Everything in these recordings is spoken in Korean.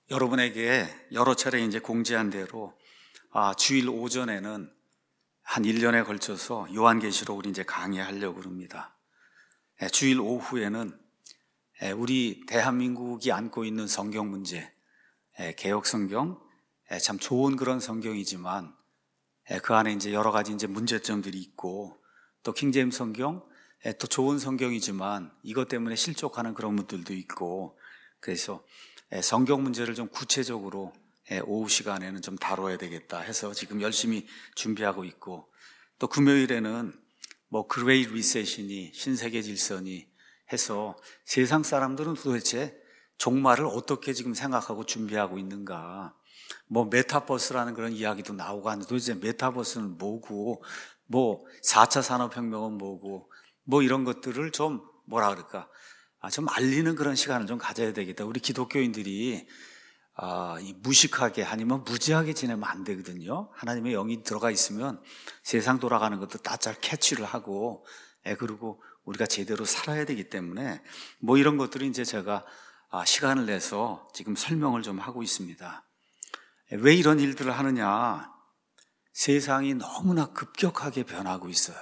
여러분에게 여러 차례 이제 공지한 대로 주일 오전에는 한 1년에 걸쳐서 요한계시록을 이제 강의하려고 합니다. 주일 오후에는 우리 대한민국이 안고 있는 성경 문제, 개역 성경, 참 좋은 그런 성경이지만 그 안에 이제 여러 가지 이제 문제점들이 있고, 또 킹제임스 성경, 또 좋은 성경이지만 이것 때문에 실족하는 그런 분들도 있고, 그래서 성경 문제를 좀 구체적으로 오후 시간에는 좀 다뤄야 되겠다 해서 지금 열심히 준비하고 있고, 또 금요일에는 뭐 그레이트 리셋이니 신세계 질서니 해서 세상 사람들은 도대체 종말을 어떻게 지금 생각하고 준비하고 있는가, 뭐 메타버스라는 그런 이야기도 나오고 하는데 도대체 메타버스는 뭐고, 뭐 4차 산업혁명은 뭐고, 뭐 이런 것들을 좀 뭐라 그럴까, 좀 알리는 그런 시간을 좀 가져야 되겠다. 우리 기독교인들이 무식하게 아니면 무지하게 지내면 안 되거든요. 하나님의 영이 들어가 있으면 세상 돌아가는 것도 다 잘 캐치를 하고, 그리고 우리가 제대로 살아야 되기 때문에 뭐 이런 것들을 이제 제가 시간을 내서 지금 설명을 좀 하고 있습니다. 왜 이런 일들을 하느냐? 세상이 너무나 급격하게 변하고 있어요.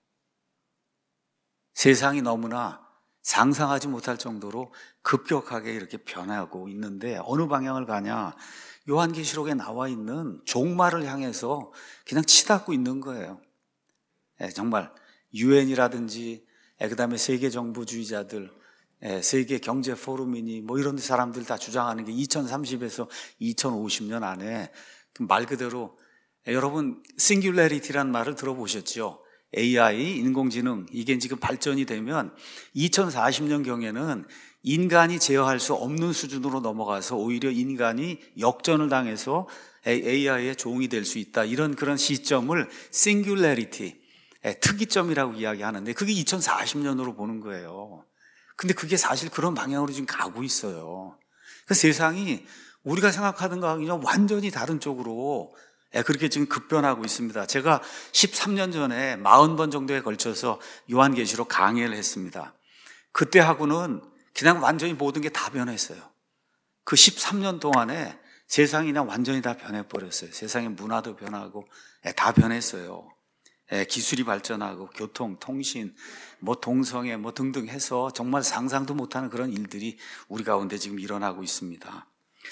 세상이 너무나 상상하지 못할 정도로 급격하게 이렇게 변하고 있는데 어느 방향을 가냐? 요한계시록에 나와 있는 종말을 향해서 그냥 치닫고 있는 거예요. 정말 유엔이라든지 그다음에 세계 정부주의자들, 세계 경제 포럼이니 뭐 이런 사람들 다 주장하는 게 2030에서 2050년 안에 말 그대로, 여러분 싱귤레리티란 말을 들어보셨죠? AI, 인공지능, 이게 지금 발전이 되면 2040년경에는 인간이 제어할 수 없는 수준으로 넘어가서 오히려 인간이 역전을 당해서 AI의 종이 될 수 있다. 이런 그런 시점을 싱귤레리티, 특이점이라고 이야기하는데 그게 2040년으로 보는 거예요. 근데 그게 사실 그런 방향으로 지금 가고 있어요. 그 세상이 우리가 생각하던 거하고 완전히 다른 쪽으로 그렇게 지금 급변하고 있습니다. 제가 13년 전에 40번 정도에 걸쳐서 요한계시록 강의를 했습니다. 그때하고는 그냥 완전히 모든 게 다 변했어요. 그 13년 동안에 세상이 그냥 완전히 다 변해버렸어요. 세상의 문화도 변하고 다 변했어요. 기술이 발전하고 교통, 통신, 뭐 동성애 뭐 등등 해서 정말 상상도 못하는 그런 일들이 우리 가운데 지금 일어나고 있습니다.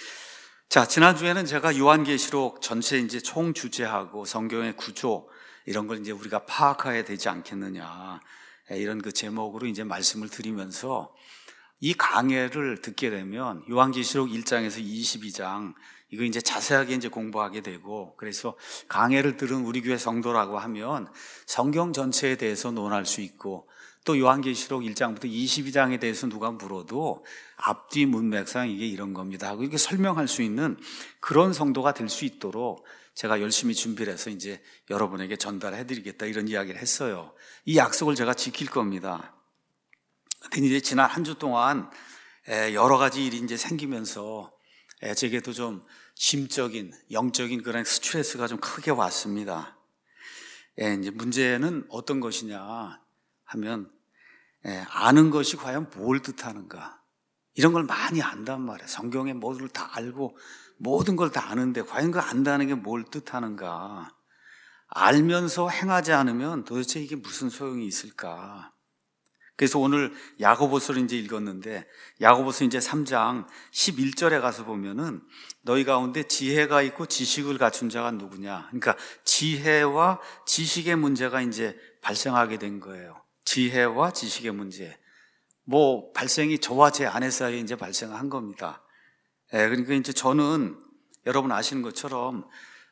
자, 지난주에는 제가 요한계시록 전체 이제 총 주제하고 성경의 구조 이런 걸 이제 우리가 파악해야 되지 않겠느냐, 이런 그 제목으로 이제 말씀을 드리면서 이 강해를 듣게 되면 요한계시록 1장에서 22장 이거 이제 자세하게 이제 공부하게 되고, 그래서 강해를 들은 우리 교회 성도라고 하면 성경 전체에 대해서 논할 수 있고, 또 요한계시록 1장부터 22장에 대해서 누가 물어도 앞뒤 문맥상 이게 이런 겁니다 하고 이렇게 설명할 수 있는 그런 성도가 될 수 있도록 제가 열심히 준비를 해서 이제 여러분에게 전달해 드리겠다, 이런 이야기를 했어요. 이 약속을 제가 지킬 겁니다. 근데 이제 지난 한 주 동안 여러 가지 일이 이제 생기면서 제게도 좀 심적인, 영적인 그런 스트레스가 좀 크게 왔습니다. 이제 문제는 어떤 것이냐 하면, 아는 것이 과연 뭘 뜻하는가, 이런 걸 많이 안단 말이에요. 성경에 모두를 다 알고 모든 걸 다 아는데 과연 그 안다는 게 뭘 뜻하는가, 알면서 행하지 않으면 도대체 이게 무슨 소용이 있을까. 그래서 오늘 야고보서를 이제 읽었는데, 야고보서 이제 3장 11절에 가서 보면은 너희 가운데 지혜가 있고 지식을 갖춘 자가 누구냐. 그러니까 지혜와 지식의 문제가 이제 발생하게 된 거예요. 지혜와 지식의 문제. 뭐 발생이 저와 제 아내 사이에 이제 발생한 겁니다. 그러니까 이제 저는 여러분 아시는 것처럼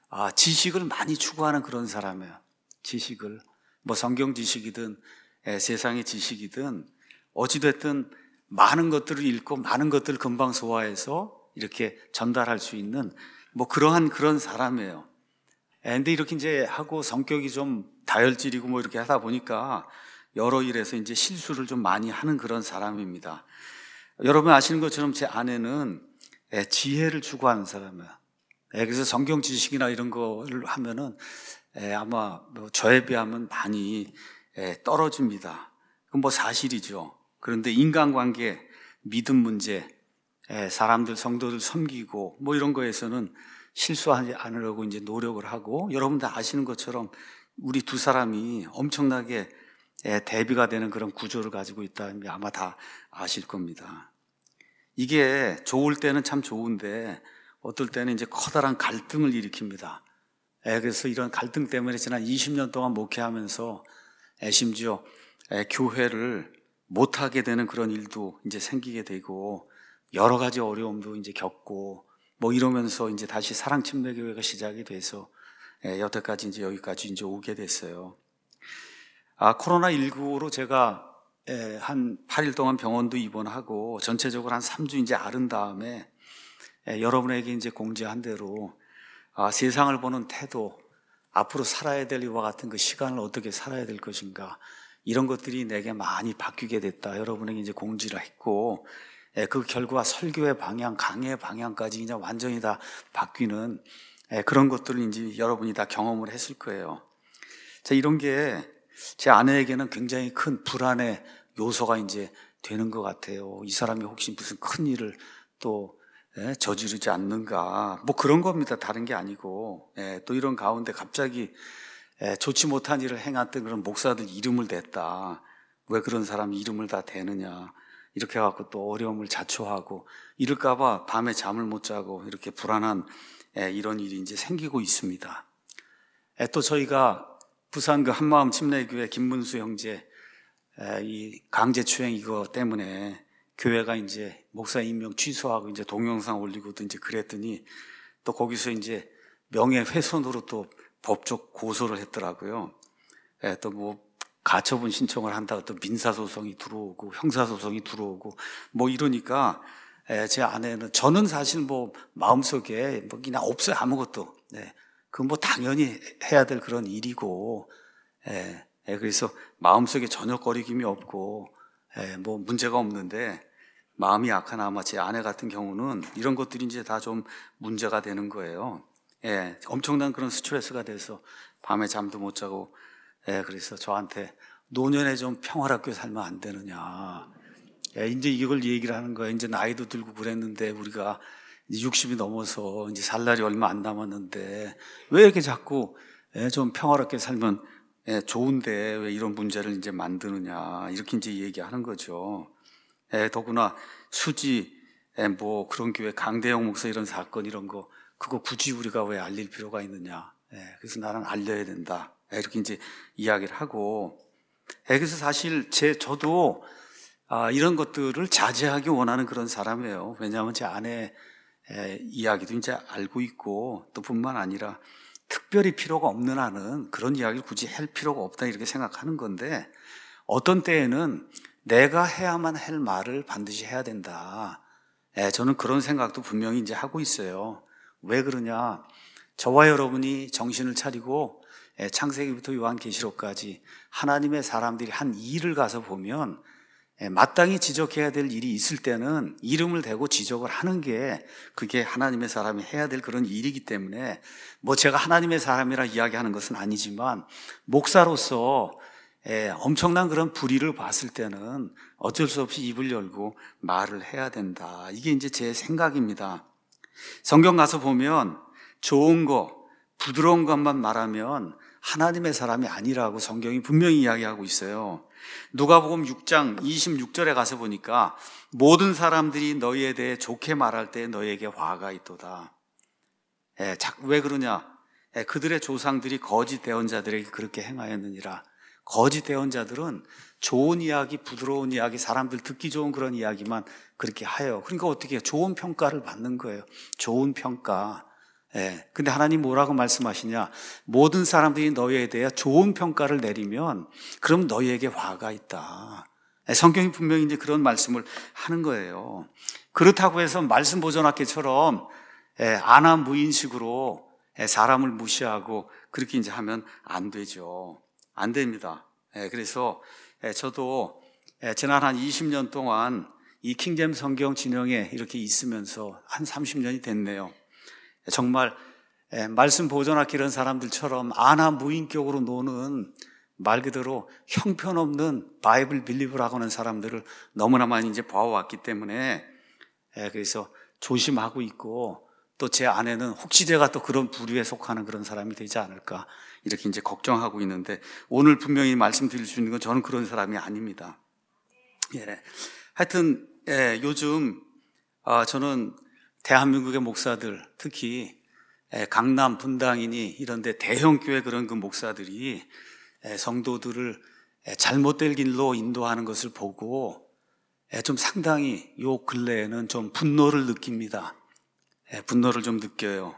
지식을 많이 추구하는 그런 사람이에요. 지식을, 뭐 성경 지식이든 세상의 지식이든 어찌됐든 많은 것들을 읽고 많은 것들을 금방 소화해서 이렇게 전달할 수 있는 뭐 그러한 그런 사람이에요. 근데 이렇게 이제 하고 성격이 좀 다혈질이고 뭐 이렇게 하다 보니까 여러 일에서 이제 실수를 좀 많이 하는 그런 사람입니다. 여러분 아시는 것처럼 제 아내는 지혜를 추구하는 사람이에요. 그래서 성경 지식이나 이런 거를 하면은 아마 뭐 저에 비하면 많이 떨어집니다. 그건 뭐 사실이죠. 그런데 인간관계, 믿음 문제, 사람들, 성도들 섬기고 뭐 이런 거에서는 실수하지 않으려고 이제 노력을 하고, 여러분들 아시는 것처럼 우리 두 사람이 엄청나게 대비가 되는 그런 구조를 가지고 있다. 아마 다 아실 겁니다. 이게 좋을 때는 참 좋은데 어떨 때는 이제 커다란 갈등을 일으킵니다. 그래서 이런 갈등 때문에 지난 20년 동안 목회하면서 심지어 교회를 못하게 되는 그런 일도 이제 생기게 되고, 여러 가지 어려움도 이제 겪고 뭐 이러면서 이제 다시 사랑침례교회가 시작이 돼서 여태까지 이제 여기까지 이제 오게 됐어요. 코로나19로 제가 한 8일 동안 병원도 입원하고 전체적으로 한 3주 이제 앓은 다음에 여러분에게 이제 공지한 대로 세상을 보는 태도, 앞으로 살아야 될 이와 같은 그 시간을 어떻게 살아야 될 것인가, 이런 것들이 내게 많이 바뀌게 됐다. 여러분에게 이제 공지를 했고, 그 결과 설교의 방향, 강의의 방향까지 이제 완전히 다 바뀌는 그런 것들을 이제 여러분이 다 경험을 했을 거예요. 자, 이런 게 제 아내에게는 굉장히 큰 불안의 요소가 이제 되는 것 같아요. 이 사람이 혹시 무슨 큰 일을 또 저지르지 않는가, 뭐 그런 겁니다. 다른 게 아니고. 또 이런 가운데 갑자기 좋지 못한 일을 행했던 그런 목사들 이름을 댔다. 왜 그런 사람 이름을 다 대느냐, 이렇게 해갖고 또 어려움을 자초하고 이럴까봐 밤에 잠을 못 자고 이렇게 불안한 이런 일이 이제 생기고 있습니다. 또 저희가 부산 그 한마음 침례교회 김문수 형제 이 강제추행 이거 때문에 교회가 이제 목사 임명 취소하고 이제 동영상 올리고 또 이제 그랬더니 또 거기서 이제 명예훼손으로 또 법적 고소를 했더라고요. 또 뭐 가처분 신청을 한다고 또 민사소송이 들어오고 형사소송이 들어오고 뭐 이러니까 제 아내는, 저는 사실 뭐 마음속에 뭐 그냥 없어요. 아무것도. 그건 뭐 당연히 해야 될 그런 일이고, 그래서 마음속에 전혀 거리낌이 없고, 뭐 문제가 없는데, 마음이 약한 아마 제 아내 같은 경우는 이런 것들이 이제 다 좀 문제가 되는 거예요. 엄청난 그런 스트레스가 돼서 밤에 잠도 못 자고, 그래서 저한테 노년에 좀 평화롭게 살면 안 되느냐. 이제 이걸 얘기를 하는 거예요. 이제 나이도 들고 그랬는데 우리가 이제 60이 넘어서 이제 살 날이 얼마 안 남았는데 왜 이렇게 자꾸 좀 평화롭게 살면 좋은데 왜 이런 문제를 이제 만드느냐, 이렇게 이제 얘기하는 거죠. 더구나 수지 뭐 그런 교회 강대영 목사 이런 사건 이런 거 그거 굳이 우리가 왜 알릴 필요가 있느냐. 그래서 나는 알려야 된다. 이렇게 이제 이야기를 하고, 그래서 사실 저도 이런 것들을 자제하기 원하는 그런 사람이에요. 왜냐하면 제 아내 이야기도 이제 알고 있고, 또 뿐만 아니라 특별히 필요가 없는 한은 그런 이야기를 굳이 할 필요가 없다, 이렇게 생각하는 건데, 어떤 때에는 내가 해야만 할 말을 반드시 해야 된다. 저는 그런 생각도 분명히 이제 하고 있어요. 왜 그러냐? 저와 여러분이 정신을 차리고 창세기부터 요한계시록까지 하나님의 사람들이 한 일을 가서 보면 마땅히 지적해야 될 일이 있을 때는 이름을 대고 지적을 하는 게 그게 하나님의 사람이 해야 될 그런 일이기 때문에, 뭐 제가 하나님의 사람이라 이야기하는 것은 아니지만 목사로서 엄청난 그런 불의를 봤을 때는 어쩔 수 없이 입을 열고 말을 해야 된다. 이게 이제 제 생각입니다. 성경 가서 보면 좋은 거, 부드러운 것만 말하면 하나님의 사람이 아니라고 성경이 분명히 이야기하고 있어요. 누가복음 6장 26절에 가서 보니까 모든 사람들이 너희에 대해 좋게 말할 때 너희에게 화가 있도다. 왜 그러냐? 그들의 조상들이 거짓 대언자들에게 그렇게 행하였느니라. 거짓 대언자들은 좋은 이야기, 부드러운 이야기, 사람들 듣기 좋은 그런 이야기만 그렇게 해요. 그러니까 어떻게 해요? 좋은 평가를 받는 거예요. 좋은 평가. 근데 하나님 뭐라고 말씀하시냐? 모든 사람들이 너희에 대해 좋은 평가를 내리면 그럼 너희에게 화가 있다. 성경이 분명히 이제 그런 말씀을 하는 거예요. 그렇다고 해서 말씀 보존학교처럼 안하무인식으로 사람을 무시하고 그렇게 이제 하면 안 되죠. 안 됩니다. 그래서 저도 지난 한 20년 동안 이 킹제임스 성경 진영에 이렇게 있으면서 한 30년이 됐네요. 정말 말씀 보존학교 이런 사람들처럼 안하무인격으로 노는, 말 그대로 형편없는 바이블 빌리브라고 하는 사람들을 너무나 많이 이제 봐왔기 때문에 그래서 조심하고 있고, 또 제 아내는 혹시 제가 또 그런 부류에 속하는 그런 사람이 되지 않을까 이렇게 이제 걱정하고 있는데, 오늘 분명히 말씀드릴 수 있는 건 저는 그런 사람이 아닙니다. 하여튼 요즘 저는 대한민국의 목사들, 특히 강남 분당이니 이런데 대형교회 그런 그 목사들이 성도들을 잘못된 길로 인도하는 것을 보고 좀 상당히 요 근래에는 좀 분노를 느낍니다. 분노를 좀 느껴요.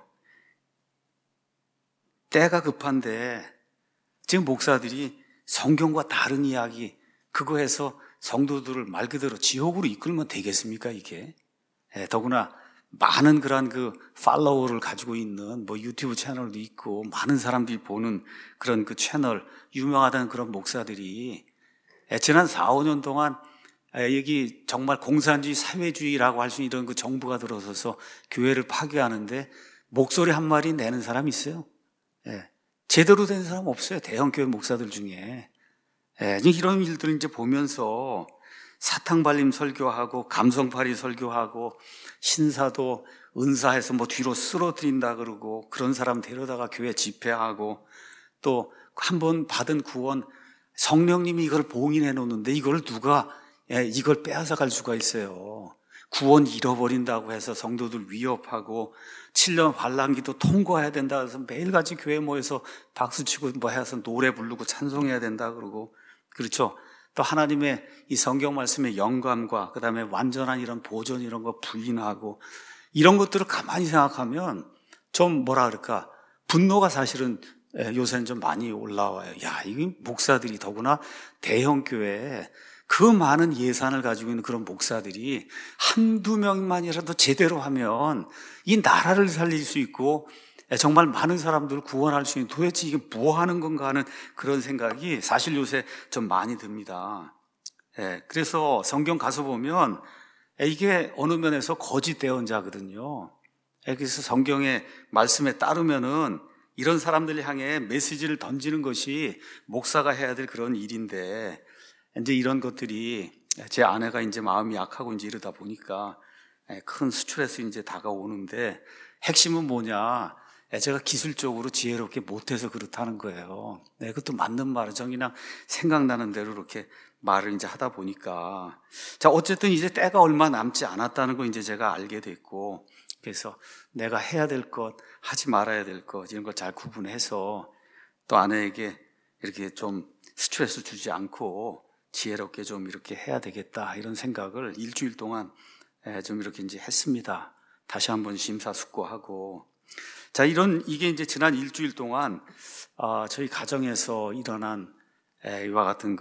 때가 급한데 지금 목사들이 성경과 다른 이야기 그거 해서 성도들을 말 그대로 지옥으로 이끌면 되겠습니까 이게? 더구나 많은 그런 그 팔로워를 가지고 있는 뭐 유튜브 채널도 있고 많은 사람들이 보는 그런 그 채널, 유명하다는 그런 목사들이 지난 4, 5년 동안 여기 정말 공산주의, 사회주의라고 할 수 있는 이런 그 정부가 들어서서 교회를 파괴하는데 목소리 한 마디 내는 사람이 있어요. 제대로 된 사람 없어요. 대형교회 목사들 중에. 이런 일들을 이제 보면서 사탕발림 설교하고 감성파리 설교하고 신사도 은사해서 뭐 뒤로 쓰러뜨린다 그러고 그런 사람 데려다가 교회 집회하고 또 한 번 받은 구원 성령님이 이걸 봉인해 놓는데 이걸 누가 이걸 빼앗아 갈 수가 있어요. 구원 잃어버린다고 해서 성도들 위협하고 7년 환란기도 통과해야 된다 해서 매일같이 교회 모여서 박수치고 뭐 해서 노래 부르고 찬송해야 된다 그러고 그렇죠. 또 하나님의 이 성경 말씀의 영감과 그 다음에 완전한 이런 보존 이런 거 부인하고 이런 것들을 가만히 생각하면 좀 뭐라 그럴까 분노가 사실은 요새는 좀 많이 올라와요. 야, 이 목사들이 더구나 대형 교회에 그 많은 예산을 가지고 있는 그런 목사들이 한두 명만이라도 제대로 하면 이 나라를 살릴 수 있고 정말 많은 사람들을 구원할 수 있는 도대체 이게 뭐 하는 건가 하는 그런 생각이 사실 요새 좀 많이 듭니다. 그래서 성경 가서 보면 이게 어느 면에서 거짓 대언자거든요. 그래서 성경의 말씀에 따르면은 이런 사람들 향해 메시지를 던지는 것이 목사가 해야 될 그런 일인데 이제 이런 것들이 제 아내가 이제 마음이 약하고 이제 이러다 보니까 큰 스트레스 이제 다가오는데 핵심은 뭐냐? 제가 기술적으로 지혜롭게 못해서 그렇다는 거예요. 그것도 맞는 말이죠. 그냥 생각나는 대로 이렇게 말을 이제 하다 보니까. 자, 어쨌든 이제 때가 얼마 남지 않았다는 거 이제 제가 알게 됐고, 그래서 내가 해야 될 것, 하지 말아야 될 것, 이런 걸 잘 구분해서 또 아내에게 이렇게 좀 스트레스 주지 않고 지혜롭게 좀 이렇게 해야 되겠다, 이런 생각을 일주일 동안 좀 이렇게 이제 했습니다. 다시 한번 심사숙고하고. 자, 이게 이제 지난 일주일 동안, 저희 가정에서 일어난 이와 같은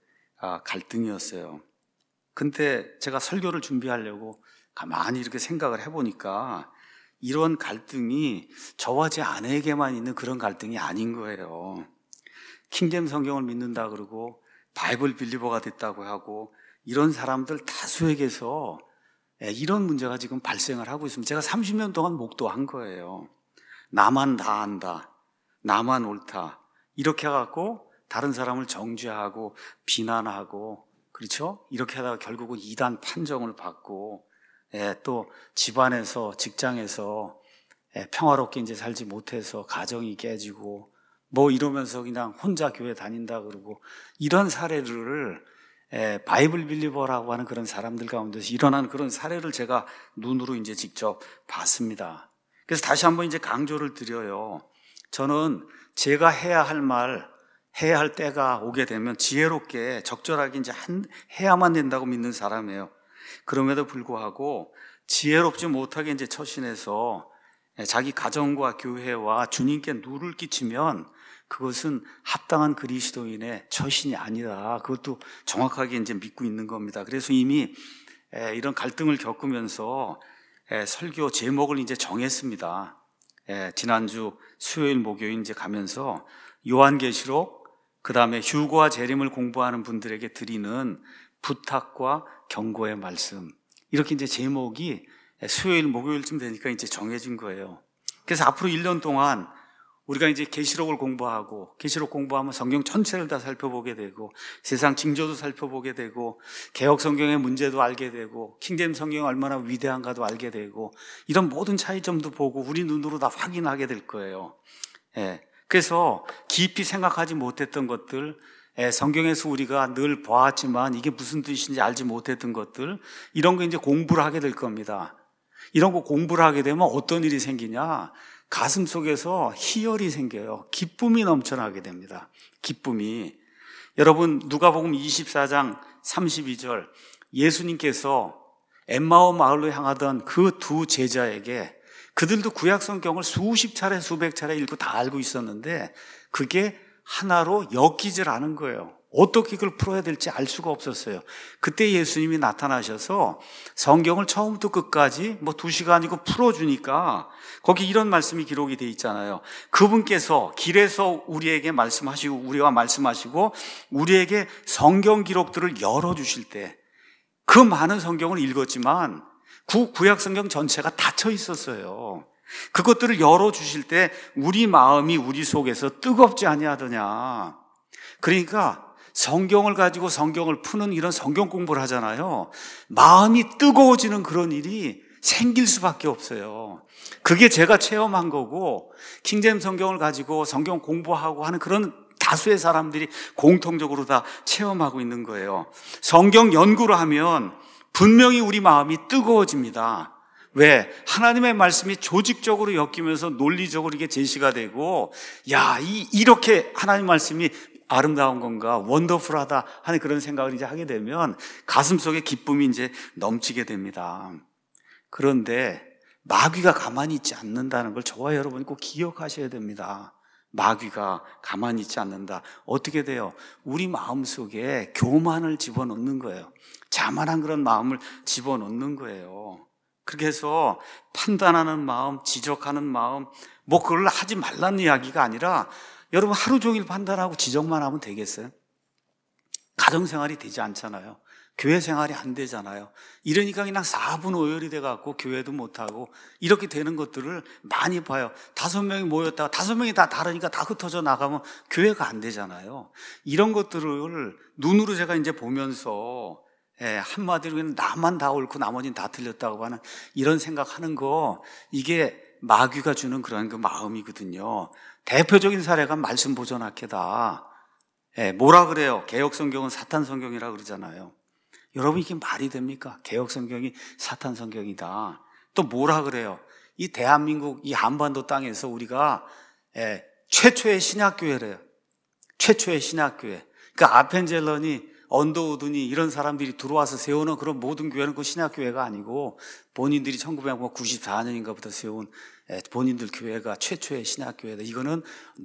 갈등이었어요. 근데 제가 설교를 준비하려고 가만히 이렇게 생각을 해보니까 이런 갈등이 저와 제 아내에게만 있는 그런 갈등이 아닌 거예요. 킹제임 성경을 믿는다 그러고 바이블 빌리버가 됐다고 하고 이런 사람들 다수에게서 이런 문제가 지금 발생을 하고 있습니다. 제가 30년 동안 목도한 거예요. 나만 다 안다, 나만 옳다, 이렇게 해갖고 다른 사람을 정죄하고 비난하고, 그렇죠? 이렇게 하다가 결국은 이단 판정을 받고, 또 집안에서, 직장에서 평화롭게 이제 살지 못해서 가정이 깨지고 뭐 이러면서 그냥 혼자 교회 다닌다 그러고, 이런 사례를 바이블 빌리버라고 하는 그런 사람들 가운데서 일어난 그런 사례를 제가 눈으로 이제 직접 봤습니다. 그래서 다시 한번 이제 강조를 드려요. 저는 제가 해야 할 말, 해야 할 때가 오게 되면 지혜롭게 적절하게 이제 해야만 된다고 믿는 사람이에요. 그럼에도 불구하고 지혜롭지 못하게 이제 처신해서 자기 가정과 교회와 주님께 누를 끼치면 그것은 합당한 그리스도인의 처신이 아니라, 그것도 정확하게 이제 믿고 있는 겁니다. 그래서 이미 이런 갈등을 겪으면서 설교 제목을 이제 정했습니다. 지난주 수요일 목요일 이제 가면서 요한계시록, 그 다음에 휴거와 재림을 공부하는 분들에게 드리는 부탁과 경고의 말씀, 이렇게 이제 제목이 수요일 목요일쯤 되니까 이제 정해진 거예요. 그래서 앞으로 1년 동안 우리가 이제 계시록을 공부하고 계시록 공부하면 성경 전체를 다 살펴보게 되고 세상 징조도 살펴보게 되고 개역 성경의 문제도 알게 되고 킹제임스 성경이 얼마나 위대한가도 알게 되고 이런 모든 차이점도 보고 우리 눈으로 다 확인하게 될 거예요. 그래서 깊이 생각하지 못했던 것들, 성경에서 우리가 늘 보았지만 이게 무슨 뜻인지 알지 못했던 것들, 이런 거 이제 공부를 하게 될 겁니다. 이런 거 공부를 하게 되면 어떤 일이 생기냐? 가슴 속에서 희열이 생겨요. 기쁨이 넘쳐나게 됩니다. 기쁨이. 여러분, 누가복음 24장 32절, 예수님께서 엠마오 마을로 향하던 그 두 제자에게, 그들도 구약 성경을 수십 차례 수백 차례 읽고 다 알고 있었는데 그게 하나로 엮이질 않은 거예요. 어떻게 그걸 풀어야 될지 알 수가 없었어요. 그때 예수님이 나타나셔서 성경을 처음부터 끝까지 2시간이고 풀어주니까 거기 이런 말씀이 기록이 돼 있잖아요. 그분께서 길에서 우리에게 말씀하시고 우리와 말씀하시고 우리에게 성경 기록들을 열어주실 때 그 많은 성경을 읽었지만 구약 성경 전체가 닫혀 있었어요. 그것들을 열어주실 때 우리 마음이 우리 속에서 뜨겁지 아니하더냐. 그러니까 성경을 가지고 성경을 푸는 이런 성경 공부를 하잖아요. 마음이 뜨거워지는 그런 일이 생길 수밖에 없어요. 그게 제가 체험한 거고 킹제임스 성경을 가지고 성경 공부하고 하는 그런 다수의 사람들이 공통적으로 다 체험하고 있는 거예요. 성경 연구를 하면 분명히 우리 마음이 뜨거워집니다. 왜? 하나님의 말씀이 조직적으로 엮이면서 논리적으로 이게 제시가 되고, 이렇게 하나님 말씀이 아름다운 건가, 원더풀하다 하는 그런 생각을 이제 하게 되면 가슴 속에 기쁨이 이제 넘치게 됩니다. 그런데 마귀가 가만히 있지 않는다는 걸 저와 여러분이 꼭 기억하셔야 됩니다. 마귀가 가만히 있지 않는다. 어떻게 돼요? 우리 마음 속에 교만을 집어넣는 거예요. 자만한 그런 마음을 집어넣는 거예요. 그렇게 해서 판단하는 마음, 지적하는 마음, 그걸 하지 말라는 이야기가 아니라 여러분 하루 종일 판단하고 지적만 하면 되겠어요? 가정생활이 되지 않잖아요. 교회 생활이 안 되잖아요. 이러니까 그냥 4분 오열이 돼갖고 교회도 못하고 이렇게 되는 것들을 많이 봐요. 5명이 모였다가 5명이 다 다르니까 다 흩어져 나가면 교회가 안 되잖아요. 이런 것들을 눈으로 제가 이제 보면서 한마디로 그냥 나만 다 옳고 나머지는 다 틀렸다고 하는 이런 생각하는 거, 이게 마귀가 주는 그런 그 마음이거든요. 대표적인 사례가 말씀 보존학회다. 뭐라 그래요? 개역 성경은 사탄 성경이라고 그러잖아요. 여러분, 이게 말이 됩니까? 개역 성경이 사탄 성경이다. 또 뭐라 그래요? 이 대한민국, 이 한반도 땅에서 우리가 최초의 신약교회래요. 최초의 신약교회. 그러니까 아펜젤런이, 언더우드니 이런 사람들이 들어와서 세우는 그런 모든 교회는 그 신약교회가 아니고 본인들이 1994년인가부터 세운 본인들 교회가 최초의 신약교회다. 이거는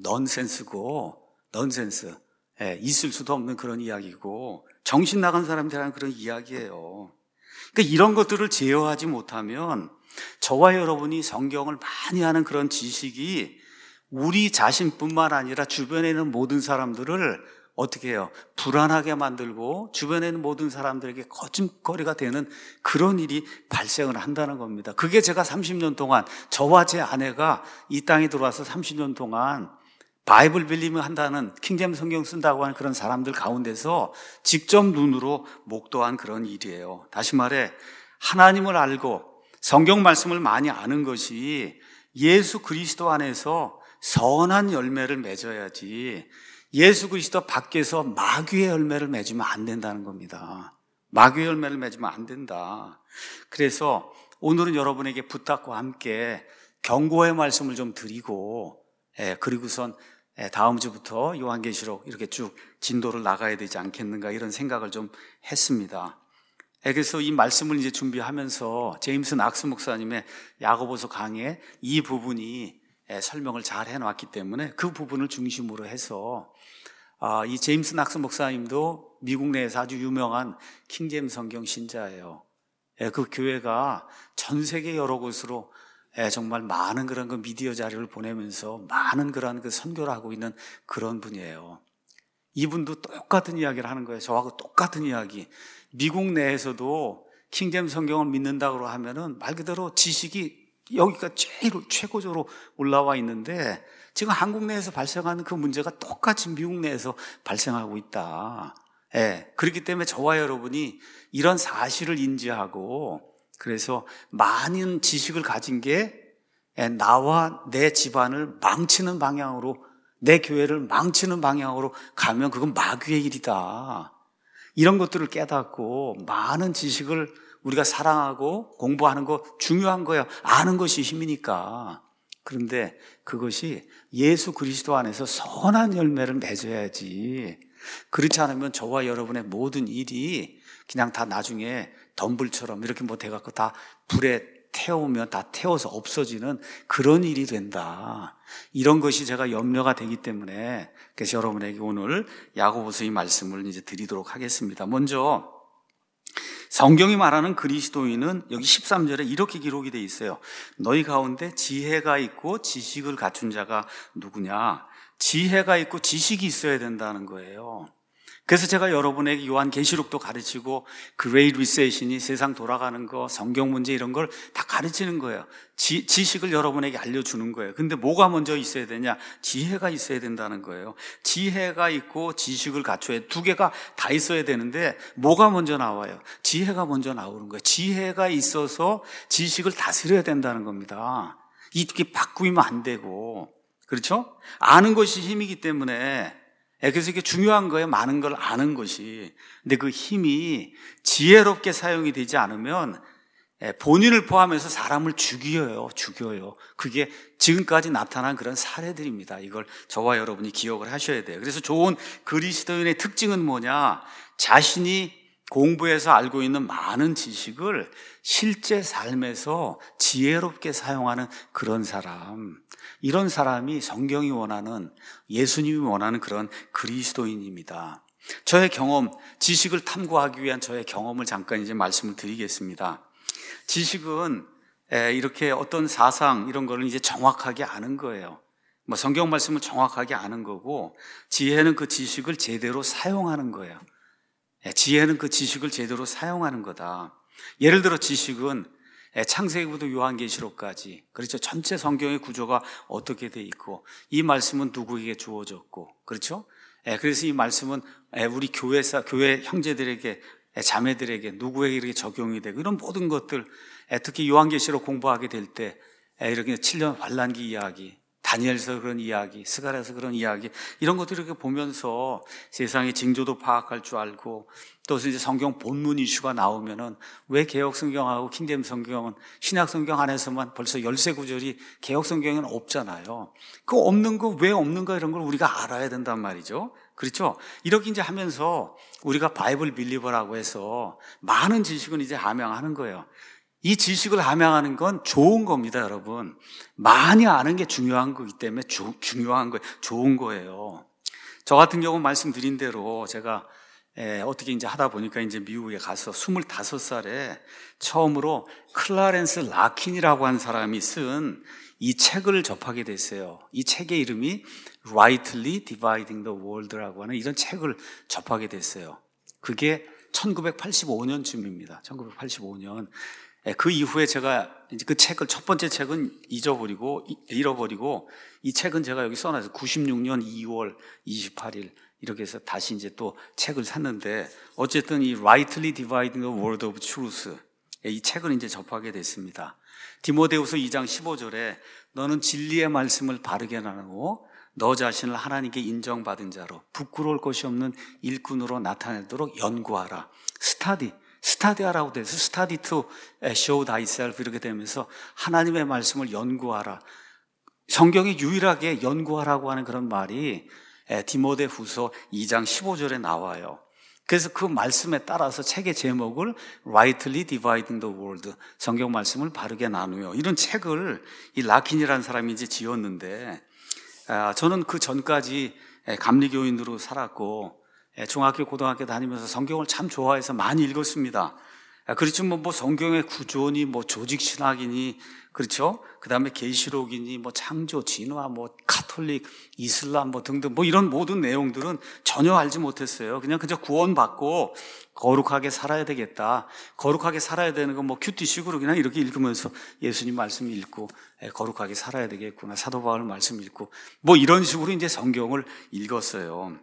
넌센스고, 넌센스. 있을 수도 없는 그런 이야기고 정신 나간 사람들이 하는 그런 이야기예요. 그러니까 이런 것들을 제어하지 못하면 저와 여러분이 성경을 많이 하는 그런 지식이 우리 자신뿐만 아니라 주변에 있는 모든 사람들을 어떻게 해요? 불안하게 만들고 주변에 있는 모든 사람들에게 거짓거리가 되는 그런 일이 발생을 한다는 겁니다. 그게 제가 30년 동안, 저와 제 아내가 이 땅에 들어와서 30년 동안 바이블 빌리밍 한다는, 킹제임스 성경 쓴다고 하는 그런 사람들 가운데서 직접 눈으로 목도한 그런 일이에요. 다시 말해, 하나님을 알고 성경 말씀을 많이 아는 것이 예수 그리스도 안에서 선한 열매를 맺어야지, 예수 그리스도 밖에서 마귀의 열매를 맺으면 안 된다는 겁니다. 마귀의 열매를 맺으면 안 된다. 그래서 오늘은 여러분에게 부탁과 함께 경고의 말씀을 좀 드리고, 그리고선 다음 주부터 요한계시록 이렇게 쭉 진도를 나가야 되지 않겠는가, 이런 생각을 좀 했습니다. 그래서 이 말씀을 이제 준비하면서 제임스 낙스 목사님의 야고보서 강의 이 부분이 설명을 잘 해놨기 때문에 그 부분을 중심으로 해서, 이 제임스 낙스 목사님도 미국 내에서 아주 유명한 킹제임스 성경 신자예요. 그 교회가 전 세계 여러 곳으로 정말 많은 그런 그 미디어 자료를 보내면서 많은 그런 그 선교를 하고 있는 그런 분이에요. 이분도 똑같은 이야기를 하는 거예요. 저하고 똑같은 이야기. 미국 내에서도 킹제임스 성경을 믿는다고 하면은 말 그대로 지식이 여기가 제일 최고적으로 올라와 있는데 지금 한국 내에서 발생하는 그 문제가 똑같이 미국 내에서 발생하고 있다. 그렇기 때문에 저와 여러분이 이런 사실을 인지하고 그래서 많은 지식을 가진 게 나와 내 집안을 망치는 방향으로, 내 교회를 망치는 방향으로 가면 그건 마귀의 일이다. 이런 것들을 깨닫고 많은 지식을 우리가 사랑하고 공부하는 거 중요한 거예요. 아는 것이 힘이니까. 그런데 그것이 예수 그리스도 안에서 선한 열매를 맺어야지. 그렇지 않으면 저와 여러분의 모든 일이 그냥 다 나중에 덤불처럼 이렇게 뭐 돼갖고 다 불에 태우면 다 태워서 없어지는 그런 일이 된다. 이런 것이 제가 염려가 되기 때문에 그래서 여러분에게 오늘 야고보서 이 말씀을 이제 드리도록 하겠습니다. 먼저 성경이 말하는 그리스도인은 여기 13절에 이렇게 기록이 되어 있어요. 너희 가운데 지혜가 있고 지식을 갖춘 자가 누구냐? 지혜가 있고 지식이 있어야 된다는 거예요. 그래서 제가 여러분에게 요한계시록도 가르치고 그레이 리세션이 세상 돌아가는 거, 성경 문제 이런 걸 다 가르치는 거예요. 지식을 여러분에게 알려주는 거예요. 근데 뭐가 먼저 있어야 되냐? 지혜가 있어야 된다는 거예요. 지혜가 있고 지식을 갖춰야 두 개가 다 있어야 되는데 뭐가 먼저 나와요? 지혜가 먼저 나오는 거예요. 지혜가 있어서 지식을 다스려야 된다는 겁니다. 이게 바꾸면 안 되고, 그렇죠? 아는 것이 힘이기 때문에 그래서 이게 중요한 거예요. 많은 걸 아는 것이. 근데 그 힘이 지혜롭게 사용이 되지 않으면 본인을 포함해서 사람을 죽여요. 그게 지금까지 나타난 그런 사례들입니다. 이걸 저와 여러분이 기억을 하셔야 돼요. 그래서 좋은 그리스도인의 특징은 뭐냐? 자신이 공부해서 알고 있는 많은 지식을 실제 삶에서 지혜롭게 사용하는 그런 사람. 이런 사람이 성경이 원하는, 예수님이 원하는 그런 그리스도인입니다. 저의 경험, 지식을 탐구하기 위한 저의 경험을 잠깐 이제 말씀을 드리겠습니다. 지식은 이렇게 어떤 사상 이런 거를 이제 정확하게 아는 거예요. 뭐 성경 말씀을 정확하게 아는 거고, 지혜는 그 지식을 제대로 사용하는 거예요. 지혜는 그 지식을 제대로 사용하는 거다. 예를 들어 지식은 창세기부터 요한계시록까지, 그렇죠? 전체 성경의 구조가 어떻게 돼 있고, 이 말씀은 누구에게 주어졌고, 그렇죠? 그래서 이 말씀은 우리 교회 형제들에게, 자매들에게 누구에게 이렇게 적용이 되고, 이런 모든 것들, 특히 요한계시록 공부하게 될 때 이렇게 7년 환란기 이야기, 다니엘서 그런 이야기, 스가랴서 그런 이야기, 이런 것들 이렇게 보면서 세상의 징조도 파악할 줄 알고, 또 이제 성경 본문 이슈가 나오면은 왜 개혁 성경하고 킹잼 성경은 신약 성경 안에서만 벌써 열세 구절이 개혁 성경에는 없잖아요. 그 없는 거 왜 없는가 이런 걸 우리가 알아야 된단 말이죠. 그렇죠? 이렇게 이제 하면서 우리가 바이블 빌리버라고 해서 많은 지식은 이제 함양하는 거예요. 이 지식을 함양하는 건 좋은 겁니다, 여러분. 많이 아는 게 중요한 거기 때문에 중요한 거예요. 좋은 거예요. 저 같은 경우는 말씀드린 대로 제가 어떻게 이제 하다 보니까 이제 미국에 가서 25살에 처음으로 클라렌스 라킨이라고 한 사람이 쓴 이 책을 접하게 됐어요. 이 책의 이름이 Rightly Dividing the World라고 하는 이런 책을 접하게 됐어요. 그게 1985년쯤입니다. 1985년. 그 이후에 제가 이제 그 책을, 첫 번째 책은 잃어버리고 이 책은 제가 여기 써놔서 96년 2월 28일 이렇게 해서 다시 이제 또 책을 샀는데, 어쨌든 이 Rightly Dividing the Word of Truth, 이 책을 이제 접하게 됐습니다. 디모데후서 2장 15절에 너는 진리의 말씀을 바르게 나누고 너 자신을 하나님께 인정받은 자로 부끄러울 것이 없는 일꾼으로 나타내도록 연구하라. 스타디하라고 돼서 study to show thyself 이렇게 되면서 하나님의 말씀을 연구하라. 성경이 유일하게 연구하라고 하는 그런 말이 디모데후서 2장 15절에 나와요. 그래서 그 말씀에 따라서 책의 제목을 Rightly Dividing the Word, 성경 말씀을 바르게 나누요, 이런 책을 이 라킨이라는 사람이 이제 지었는데, 저는 그 전까지 감리교인으로 살았고 중학교 고등학교 다니면서 성경을 참 좋아해서 많이 읽었습니다. 그렇죠. 뭐 성경의 구조니, 뭐 조직 신학이니, 그렇죠. 그 다음에 계시록이니, 뭐 창조, 진화, 뭐 카톨릭, 이슬람, 뭐 등등, 뭐 이런 모든 내용들은 전혀 알지 못했어요. 그저 구원받고 거룩하게 살아야 되겠다. 거룩하게 살아야 되는 건 뭐 큐티식으로 그냥 이렇게 읽으면서 예수님 말씀 읽고, 거룩하게 살아야 되겠구나. 사도 바울 말씀 읽고, 뭐 이런 식으로 이제 성경을 읽었어요.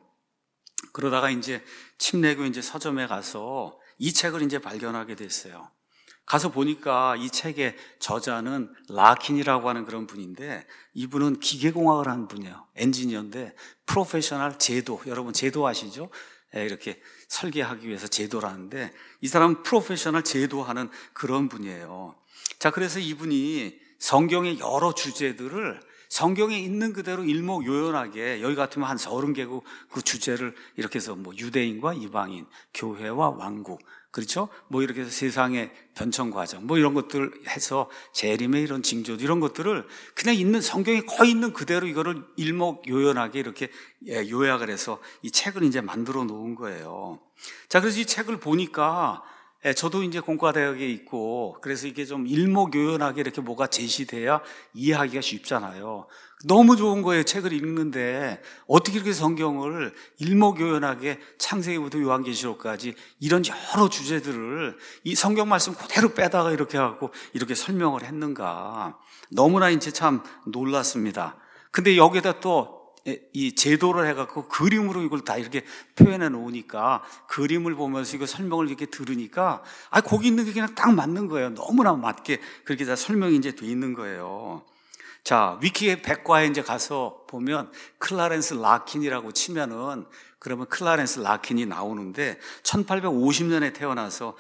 그러다가 이제 침례교 이제 서점에 가서 이 책을 이제 발견하게 됐어요. 가서 보니까 이 책의 저자는 라킨이라고 하는 그런 분인데, 이분은 기계공학을 한 분이에요. 엔지니어인데 프로페셔널 제도, 여러분 제도 아시죠? 이렇게 설계하기 위해서 제도라는데, 이 사람은 프로페셔널 제도하는 그런 분이에요. 자, 그래서 이분이 성경의 여러 주제들을 성경에 있는 그대로 일목요연하게, 여기 같으면 한 30개국 그 주제를 이렇게 해서 뭐 유대인과 이방인, 교회와 왕국, 그렇죠? 뭐 이렇게 해서 세상의 변천 과정, 뭐 이런 것들 해서 재림의 이런 징조들, 이런 것들을 그냥 있는 성경에 거의 있는 그대로 이거를 일목요연하게 이렇게 요약을 해서 이 책을 이제 만들어 놓은 거예요. 자, 그래서 이 책을 보니까 저도 이제 공과대학에 있고, 그래서 이게 좀 일목요연하게 이렇게 뭐가 제시돼야 이해하기가 쉽잖아요. 너무 좋은 거예요. 책을 읽는데 어떻게 이렇게 성경을 일목요연하게 창세기부터 요한계시록까지 이런 여러 주제들을 이 성경 말씀 그대로 빼다가 이렇게 하고 이렇게 설명을 했는가. 너무나 이제 참 놀랐습니다. 근데 여기다 또 이 제도를 해갖고 그림으로 이걸 다 이렇게 표현해 놓으니까, 그림을 보면서 이거 설명을 이렇게 들으니까, 거기 있는 게 그냥 딱 맞는 거예요. 너무나 맞게 그렇게 다 설명이 이제 돼 있는 거예요. 자, 위키의 백과에 이제 가서 보면 클라렌스 라킨이라고 치면은, 그러면 클라렌스 라킨이 나오는데 1850년에 태어나서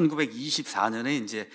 1924년에 이제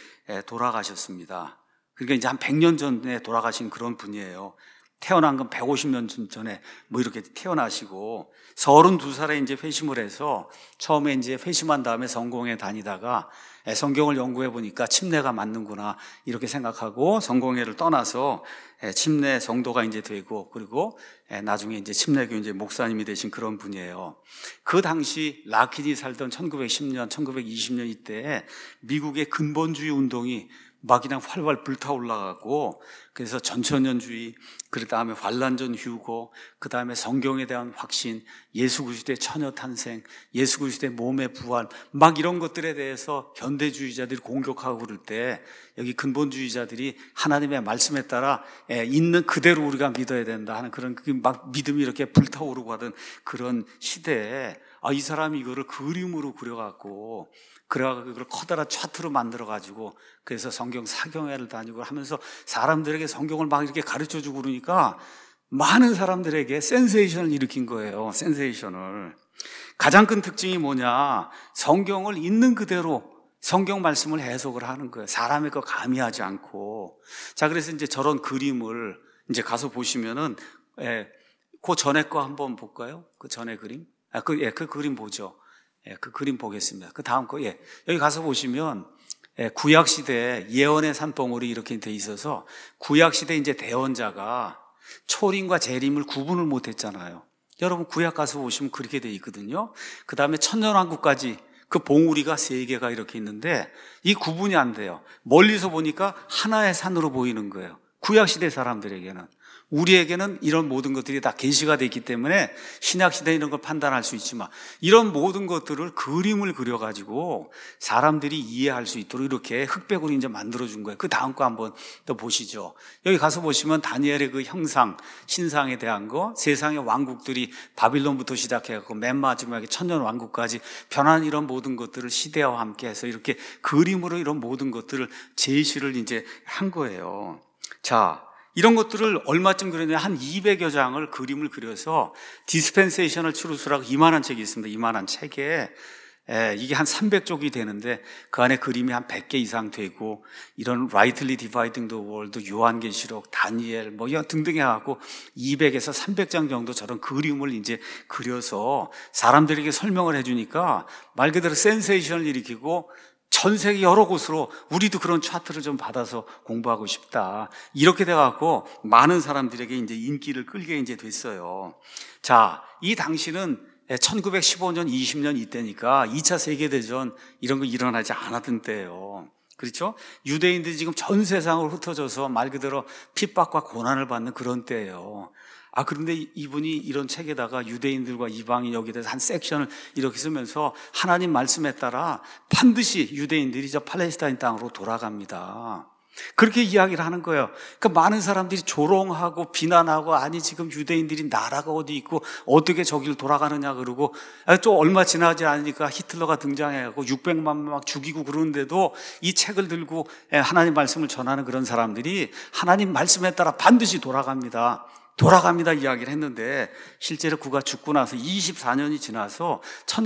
돌아가셨습니다. 그러니까 이제 한 100년 전에 돌아가신 그런 분이에요. 태어난 건 150년 전에 뭐 이렇게 태어나시고 32살에 이제 회심을 해서, 처음에 이제 회심한 다음에 성공회 다니다가 성경을 연구해 보니까 침례가 맞는구나 이렇게 생각하고 성공회를 떠나서 침례 성도가 이제 되고, 그리고 나중에 이제 침례교 이제 목사님이 되신 그런 분이에요. 그 당시 라킨이 살던 1910년, 1920년 이때 미국의 근본주의 운동이 막 그냥 활활 불타올라가고, 그래서 전천년주의, 그 다음에 환란전 휴고, 그 다음에 성경에 대한 확신, 예수 그리스도의 처녀 탄생, 예수 그리스도의 몸의 부활, 막 이런 것들에 대해서 현대주의자들이 공격하고 그럴 때, 여기 근본주의자들이 하나님의 말씀에 따라 있는 그대로 우리가 믿어야 된다 하는 그런 막 믿음이 이렇게 불타오르고 하던 그런 시대에, 이 사람이 이거를 그림으로 그려갖고, 그걸 커다란 차트로 만들어가지고, 그래서 성경 사경회를 다니고 하면서 사람들에게 성경을 막 이렇게 가르쳐 주고 그러니까 많은 사람들에게 센세이션을 일으킨 거예요. 센세이션을. 가장 큰 특징이 뭐냐? 성경을 있는 그대로 성경 말씀을 해석을 하는 거예요. 사람의 거 가미하지 않고. 자, 그래서 이제 저런 그림을 이제 가서 보시면은, 그 전에 거 한번 볼까요? 그 전에 그림? 그 그림 보죠. 그 그림 보겠습니다. 그 다음 거, 여기 가서 보시면, 구약시대 예언의 산봉우리 이렇게 돼 있어서, 구약시대 이제 대언자가 초림과 재림을 구분을 못 했잖아요. 여러분, 구약 가서 보시면 그렇게 돼 있거든요. 그 다음에 천년왕국까지 그 봉우리가 3개가 이렇게 있는데, 이 구분이 안 돼요. 멀리서 보니까 하나의 산으로 보이는 거예요. 구약시대 사람들에게는. 우리에게는 이런 모든 것들이 다 계시가 되어 있기 때문에 신약시대 이런 걸 판단할 수 있지만, 이런 모든 것들을 그림을 그려가지고 사람들이 이해할 수 있도록 이렇게 흑백으로 이제 만들어준 거예요. 그 다음 거 한번 또 보시죠. 여기 가서 보시면 다니엘의 그 형상, 신상에 대한 거, 세상의 왕국들이 바빌론부터 시작해갖고 맨 마지막에 천년 왕국까지 변한 이런 모든 것들을 시대와 함께 해서 이렇게 그림으로 이런 모든 것들을 제시를 이제 한 거예요. 자, 이런 것들을 얼마쯤 그렸냐, 한 200여 장을 그림을 그려서 디스펜세이셔널 트루스라고 이만한 책이 있습니다. 이만한 책에 이게 한 300쪽이 되는데 그 안에 그림이 한 100개 이상 되고, 이런 Rightly Dividing the Word, 요한계시록, 다니엘 뭐 등등 해갖고 200에서 300장 정도 저런 그림을 이제 그려서 사람들에게 설명을 해주니까 말 그대로 센세이션을 일으키고, 전 세계 여러 곳으로 우리도 그런 차트를 좀 받아서 공부하고 싶다, 이렇게 돼갖고 많은 사람들에게 이제 인기를 끌게 이제 됐어요. 자, 이 당시는 1915년, 20년 이때니까 2차 세계대전 이런 거 일어나지 않았던 때예요. 그렇죠? 유대인들이 지금 전 세상으로 흩어져서 말 그대로 핍박과 고난을 받는 그런 때예요. 그런데 이분이 이런 책에다가 유대인들과 이방인 여기에 대해서 한 섹션을 이렇게 쓰면서 하나님 말씀에 따라 반드시 유대인들이 저 팔레스타인 땅으로 돌아갑니다. 그렇게 이야기를 하는 거예요. 그러니까 많은 사람들이 조롱하고 비난하고 아니 지금 유대인들이 나라가 어디 있고 어떻게 저기를 돌아가느냐 그러고 또 얼마 지나지 않으니까 히틀러가 등장해갖고 600만 막 죽이고 그러는데도 이 책을 들고 하나님 말씀을 전하는 그런 사람들이 하나님 말씀에 따라 반드시 돌아갑니다 이야기를 했는데 실제로 그가 죽고 나서 24년이 지나서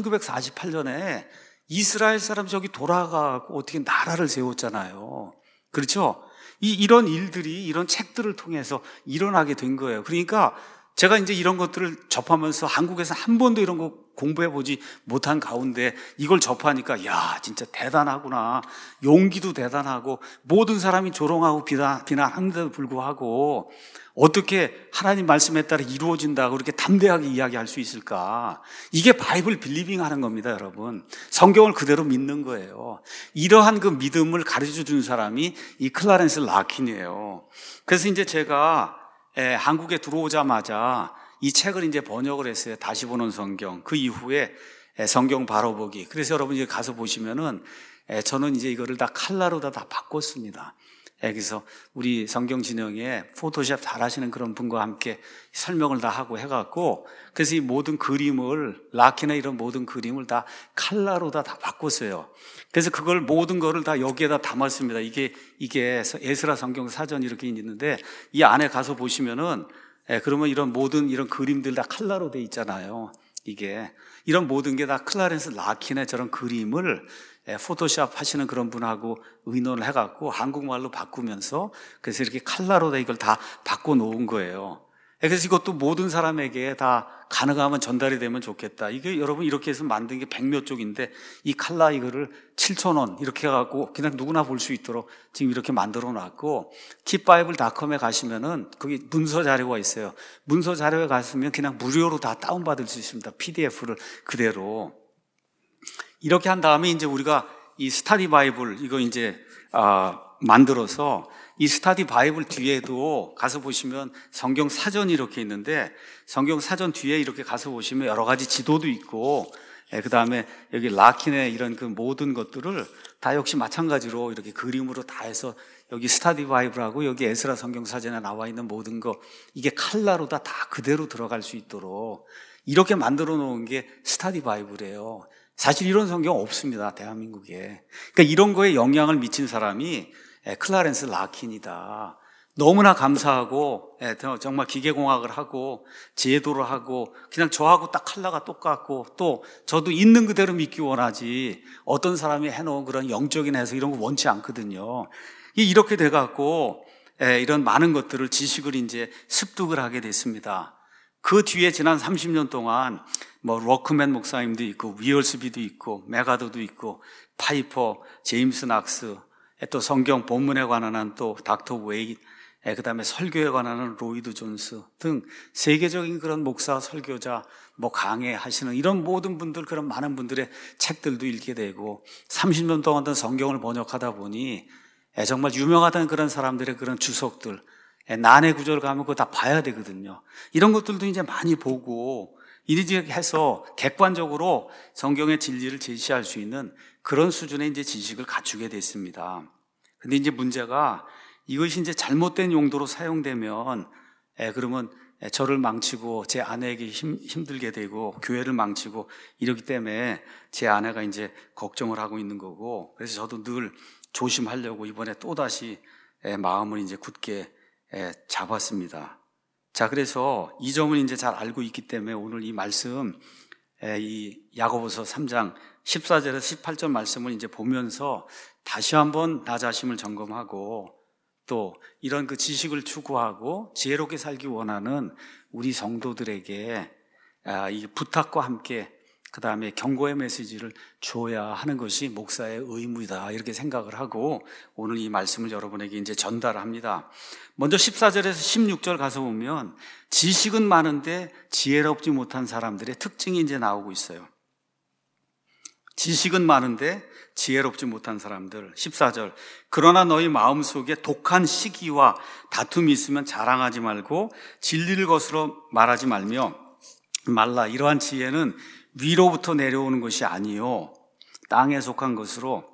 1948년에 이스라엘 사람 저기 돌아가고 어떻게 나라를 세웠잖아요. 그렇죠? 이런 일들이 이런 책들을 통해서 일어나게 된 거예요. 그러니까 제가 이제 이런 것들을 접하면서 한국에서 한 번도 이런 거 공부해 보지 못한 가운데 이걸 접하니까 야 진짜 대단하구나. 용기도 대단하고 모든 사람이 조롱하고 비난하는데도 불구하고 어떻게 하나님 말씀에 따라 이루어진다고 그렇게 담대하게 이야기할 수 있을까? 이게 바이블 빌리빙 하는 겁니다, 여러분. 성경을 그대로 믿는 거예요. 이러한 그 믿음을 가르쳐 준 사람이 이 클라렌스 라킨이에요. 그래서 이제 제가 한국에 들어오자마자 이 책을 이제 번역을 했어요. 다시 보는 성경. 그 이후에 성경 바로 보기. 그래서 여러분 이제 가서 보시면은 저는 이제 이거를 다 칼라로 다 바꿨습니다. 그래서 우리 성경 진영에 포토샵 잘하시는 그런 분과 함께 설명을 다 하고 해갖고 그래서 이 모든 그림을 라키나 이런 모든 그림을 다 칼라로 다 바꿨어요. 그래서 그걸 모든 거를 다 여기에다 담았습니다. 이게 에스라 성경 사전 이렇게 있는데 이 안에 가서 보시면은 그러면 이런 모든 이런 그림들 다 칼라로 돼 있잖아요. 이게 이런 모든 게 다 클라렌스 라킨의 저런 그림을 포토샵 하시는 그런 분하고 의논을 해갖고 한국말로 바꾸면서 그래서 이렇게 칼라로 다 이걸 다 바꿔 놓은 거예요. 그래서 이것도 모든 사람에게 다 가능하면 전달이 되면 좋겠다. 이게 여러분 이렇게 해서 만든 게 100몇 쪽인데 이 칼라 이거를 7,000원 이렇게 해갖고 그냥 누구나 볼 수 있도록 지금 이렇게 만들어 놨고 킵바이블닷컴에 가시면은 거기 문서 자료가 있어요. 문서 자료에 가시면 그냥 무료로 다 다운받을 수 있습니다. PDF를 그대로. 이렇게 한 다음에 이제 우리가 이 스타디 바이블 이거 이제 만들어서 이 스타디 바이블 뒤에도 가서 보시면 성경 사전이 이렇게 있는데 성경 사전 뒤에 이렇게 가서 보시면 여러 가지 지도도 있고 그 다음에 여기 라킨의 이런 그 모든 것들을 다 역시 마찬가지로 이렇게 그림으로 다 해서 여기 스타디 바이블하고 여기 에스라 성경 사전에 나와 있는 모든 거 이게 칼라로 다 그대로 들어갈 수 있도록 이렇게 만들어 놓은 게 스타디 바이블이에요. 사실 이런 성경 없습니다, 대한민국에. 그러니까 이런 거에 영향을 미친 사람이 클라렌스 라킨이다. 너무나 감사하고 정말 기계공학을 하고 제도를 하고 그냥 저하고 딱 컬러가 똑같고 또 저도 있는 그대로 믿기 원하지 어떤 사람이 해놓은 그런 영적인 해석 이런 거 원치 않거든요. 이렇게 돼갖고 이런 많은 것들을 지식을 이제 습득을 하게 됐습니다. 그 뒤에 지난 30년 동안 뭐 로크맨 목사님도 있고 위얼스비도 있고 메가더도 있고 파이퍼, 제임스 낙스, 또 성경 본문에 관한 한 또 닥터 웨이, 그다음에 설교에 관한 한 로이드 존스 등 세계적인 그런 목사, 설교자, 뭐 강해하시는 이런 모든 분들 그런 많은 분들의 책들도 읽게 되고 30년 동안 성경을 번역하다 보니 정말 유명하다는 그런 사람들의 그런 주석들 난해 구절 가면 그거 다 봐야 되거든요. 이런 것들도 이제 많이 보고 이렇게 해서 객관적으로 성경의 진리를 제시할 수 있는 그런 수준의 이제 지식을 갖추게 됐습니다. 근데 이제 문제가 이것이 이제 잘못된 용도로 사용되면 그러면 저를 망치고 제 아내에게 힘들게 되고 교회를 망치고 이러기 때문에 제 아내가 이제 걱정을 하고 있는 거고 그래서 저도 늘 조심하려고 이번에 또다시 마음을 이제 굳게 잡았습니다. 자, 그래서 이 점을 이제 잘 알고 있기 때문에 오늘 이 말씀, 이 야고보서 3장 14절에서 18절 말씀을 이제 보면서 다시 한번 나 자신을 점검하고 또 이런 그 지식을 추구하고 지혜롭게 살기 원하는 우리 성도들에게 이 부탁과 함께 그 다음에 경고의 메시지를 줘야 하는 것이 목사의 의무이다, 이렇게 생각을 하고 오늘 이 말씀을 여러분에게 이제 전달합니다. 먼저 14절에서 16절 가서 보면 지식은 많은데 지혜롭지 못한 사람들의 특징이 이제 나오고 있어요. 지식은 많은데 지혜롭지 못한 사람들. 14절, 그러나 너희 마음속에 독한 시기와 다툼이 있으면 자랑하지 말고 진리를 거스러 말하지 말라. 이러한 지혜는 위로부터 내려오는 것이 아니요 땅에 속한 것으로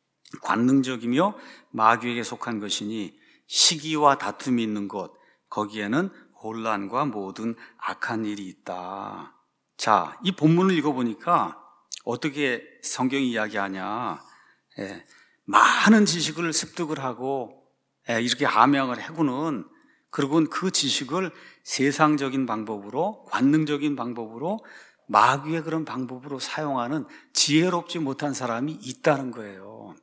관능적이며 마귀에게 속한 것이니 시기와 다툼이 있는 곳, 거기에는 혼란과 모든 악한 일이 있다. 자, 이 본문을 읽어보니까 어떻게 성경이 이야기하냐, 많은 지식을 습득을 하고 이렇게 함양을 해고는, 그리고 그 지식을 세상적인 방법으로, 관능적인 방법으로, 마귀의 그런 방법으로 사용하는 지혜롭지 못한 사람이 있다는 거예요.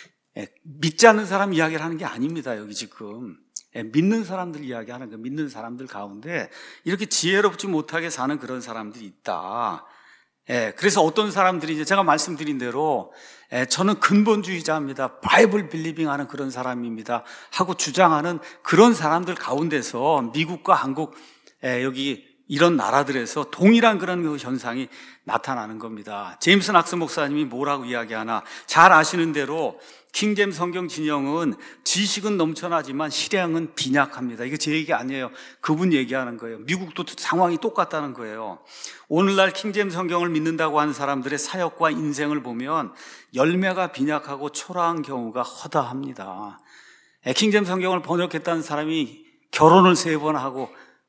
믿지 않는 사람 이야기를 하는 게 아닙니다. 여기 지금 믿는 사람들 이야기하는 거, 믿는 사람들 가운데 이렇게 지혜롭지 못하게 사는 그런 사람들이 있다. 그래서 어떤 사람들이 이제 제가 말씀드린 대로 저는 근본주의자입니다, 바이블 빌리빙 하는 그런 사람입니다 하고 주장하는 그런 사람들 가운데서 미국과 한국, 여기 이런 나라들에서 동일한 그런 현상이 나타나는 겁니다. 제임스 낙스 목사님이 뭐라고 이야기하나, 잘 아시는 대로 킹제임스 성경 진영은 지식은 넘쳐나지만 실행은 빈약합니다. 이거 제 얘기 아니에요. 그분 얘기하는 거예요. 미국도 상황이 똑같다는 거예요. 오늘날 킹제임스 성경을 믿는다고 하는 사람들의 사역과 인생을 보면 열매가 빈약하고 초라한 경우가 허다합니다. 킹제임스 성경을 번역했다는 사람이 결혼을 3번 하고,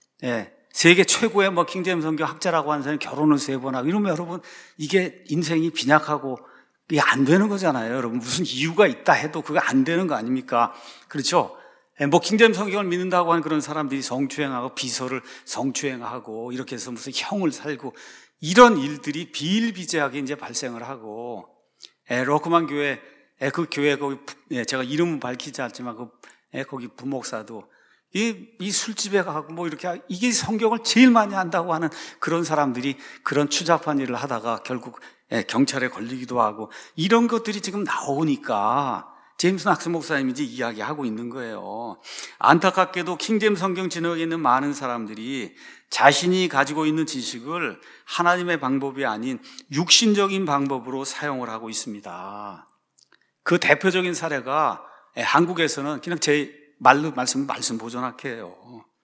세계 최고의 킹제임스 성경 학자라고 하는 사람이 결혼을 3번 하고, 이러면 여러분 이게 인생이 빈약하고 이게 안 되는 거잖아요. 여러분 무슨 이유가 있다 해도 그게 안 되는 거 아닙니까? 그렇죠? 킹제임스 성경을 믿는다고 하는 그런 사람들이 성추행하고 비서를 성추행하고 이렇게 해서 무슨 형을 살고 이런 일들이 비일비재하게 이제 발생을 하고, 로크만 교회, 그 교회 거기 제가 이름은 밝히지 않지만 거기 부목사도 이 술집에 가고 이렇게 이게 성경을 제일 많이 한다고 하는 그런 사람들이 그런 추잡한 일을 하다가 결국 경찰에 걸리기도 하고, 이런 것들이 지금 나오니까 제임스 낙스 목사님이 이제 이야기하고 있는 거예요. 안타깝게도 킹제임스 성경 진영에 있는 많은 사람들이 자신이 가지고 있는 지식을 하나님의 방법이 아닌 육신적인 방법으로 사용을 하고 있습니다. 그 대표적인 사례가 한국에서는 그냥 제 말로 말씀 보존할게요.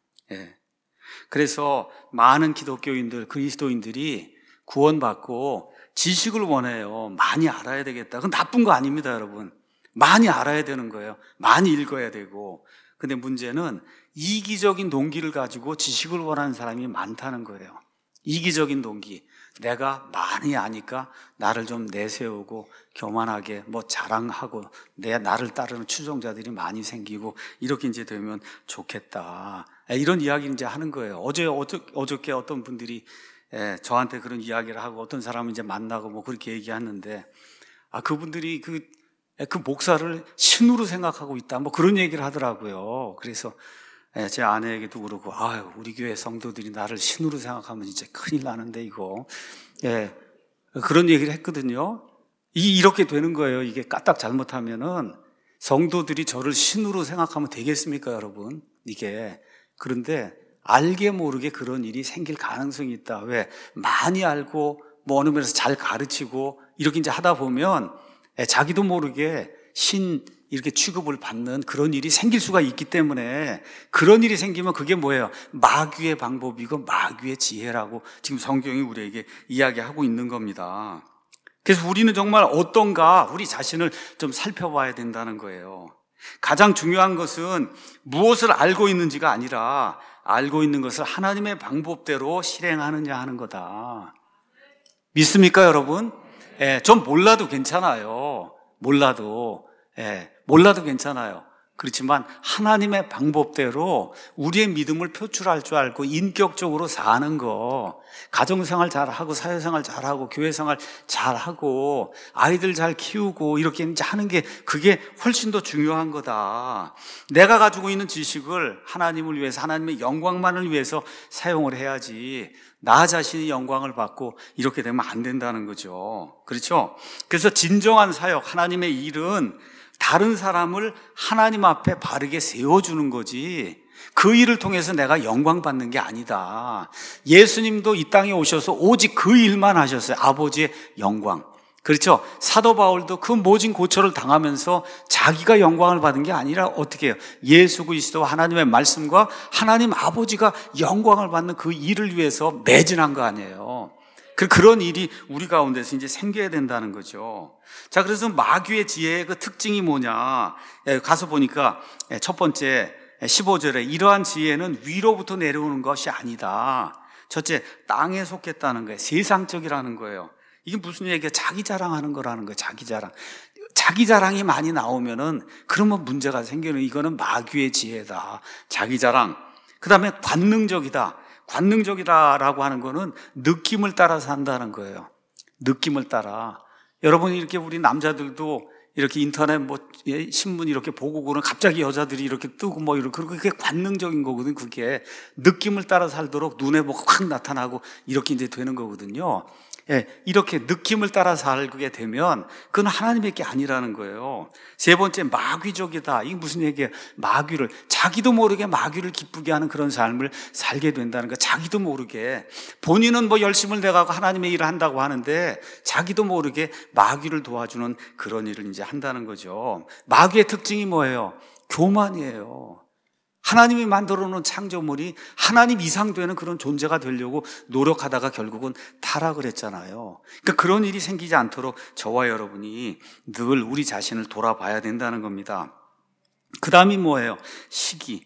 그래서 많은 기독교인들, 그리스도인들이 구원받고 지식을 원해요. 많이 알아야 되겠다. 그건 나쁜 거 아닙니다, 여러분. 많이 알아야 되는 거예요. 많이 읽어야 되고. 근데 문제는 이기적인 동기를 가지고 지식을 원하는 사람이 많다는 거예요. 이기적인 동기. 내가 많이 아니까 나를 좀 내세우고 교만하게 자랑하고 나를 따르는 추종자들이 많이 생기고 이렇게 이제 되면 좋겠다. 이런 이야기를 이제 하는 거예요. 어저께 어떤 분들이 저한테 그런 이야기를 하고, 어떤 사람은 이제 만나고 그렇게 얘기하는데, 그분들이 그 목사를 신으로 생각하고 있다, 그런 얘기를 하더라고요. 그래서 제 아내에게도 그러고, 우리 교회 성도들이 나를 신으로 생각하면 진짜 큰일 나는데 이거, 그런 얘기를 했거든요. 이렇게 되는 거예요. 이게 까딱 잘못하면은 성도들이 저를 신으로 생각하면 되겠습니까, 여러분? 이게. 그런데 알게 모르게 그런 일이 생길 가능성이 있다. 왜? 많이 알고 어느 면에서 잘 가르치고 이렇게 이제 하다 보면 자기도 모르게 신 이렇게 취급을 받는 그런 일이 생길 수가 있기 때문에, 그런 일이 생기면 그게 뭐예요? 마귀의 방법이고 마귀의 지혜라고 지금 성경이 우리에게 이야기하고 있는 겁니다. 그래서 우리는 정말 어떤가 우리 자신을 좀 살펴봐야 된다는 거예요. 가장 중요한 것은 무엇을 알고 있는지가 아니라 알고 있는 것을 하나님의 방법대로 실행하느냐 하는 거다. 믿습니까, 여러분? 전 몰라도 괜찮아요. 몰라도 괜찮아요. 그렇지만 하나님의 방법대로 우리의 믿음을 표출할 줄 알고 인격적으로 사는 거, 가정생활 잘하고 사회생활 잘하고 교회생활 잘하고 아이들 잘 키우고 이렇게 이제 하는 게 그게 훨씬 더 중요한 거다. 내가 가지고 있는 지식을 하나님을 위해서, 하나님의 영광만을 위해서 사용을 해야지 나 자신이 영광을 받고 이렇게 되면 안 된다는 거죠. 그렇죠? 그래서 진정한 사역, 하나님의 일은 다른 사람을 하나님 앞에 바르게 세워주는 거지 그 일을 통해서 내가 영광 받는 게 아니다. 예수님도 이 땅에 오셔서 오직 그 일만 하셨어요. 아버지의 영광. 그렇죠? 사도 바울도 그 모진 고초를 당하면서 자기가 영광을 받은 게 아니라 어떻게 해요? 예수 그리스도 하나님의 말씀과 하나님 아버지가 영광을 받는 그 일을 위해서 매진한 거 아니에요. 그런 일이 우리 가운데서 이제 생겨야 된다는 거죠. 자, 그래서 마귀의 지혜의 그 특징이 뭐냐? 가서 보니까 첫 번째 15절에 이러한 지혜는 위로부터 내려오는 것이 아니다. 첫째, 땅에 속했다는 거예요. 세상적이라는 거예요. 이게 무슨 얘기야? 자기 자랑하는 거라는 거예요. 자기 자랑. 자기 자랑이 많이 나오면은 그러면 문제가 생기는, 이거는 마귀의 지혜다. 자기 자랑. 그 다음에 관능적이다. 관능적이다라고 하는 거는 느낌을 따라 산다는 거예요. 느낌을 따라. 여러분, 이렇게 우리 남자들도 이렇게 인터넷 신문 이렇게 보고 그러면 갑자기 여자들이 이렇게 뜨고 이렇게, 그게 관능적인 거거든. 그게 느낌을 따라 살도록 눈에 확 나타나고 이렇게 이제 되는 거거든요. 예, 이렇게 느낌을 따라 살게 되면 그건 하나님의 게 아니라는 거예요. 세 번째, 마귀적이다. 이게 무슨 얘기예요? 마귀를, 자기도 모르게 마귀를 기쁘게 하는 그런 삶을 살게 된다는 거. 자기도 모르게. 본인은 열심을 내가고 하나님의 일을 한다고 하는데 자기도 모르게 마귀를 도와주는 그런 일을 이제 한다는 거죠. 마귀의 특징이 뭐예요? 교만이에요. 하나님이 만들어 놓은 창조물이 하나님 이상 되는 그런 존재가 되려고 노력하다가 결국은 타락을 했잖아요. 그러니까 그런 일이 생기지 않도록 저와 여러분이 늘 우리 자신을 돌아봐야 된다는 겁니다. 그 다음이 뭐예요? 시기.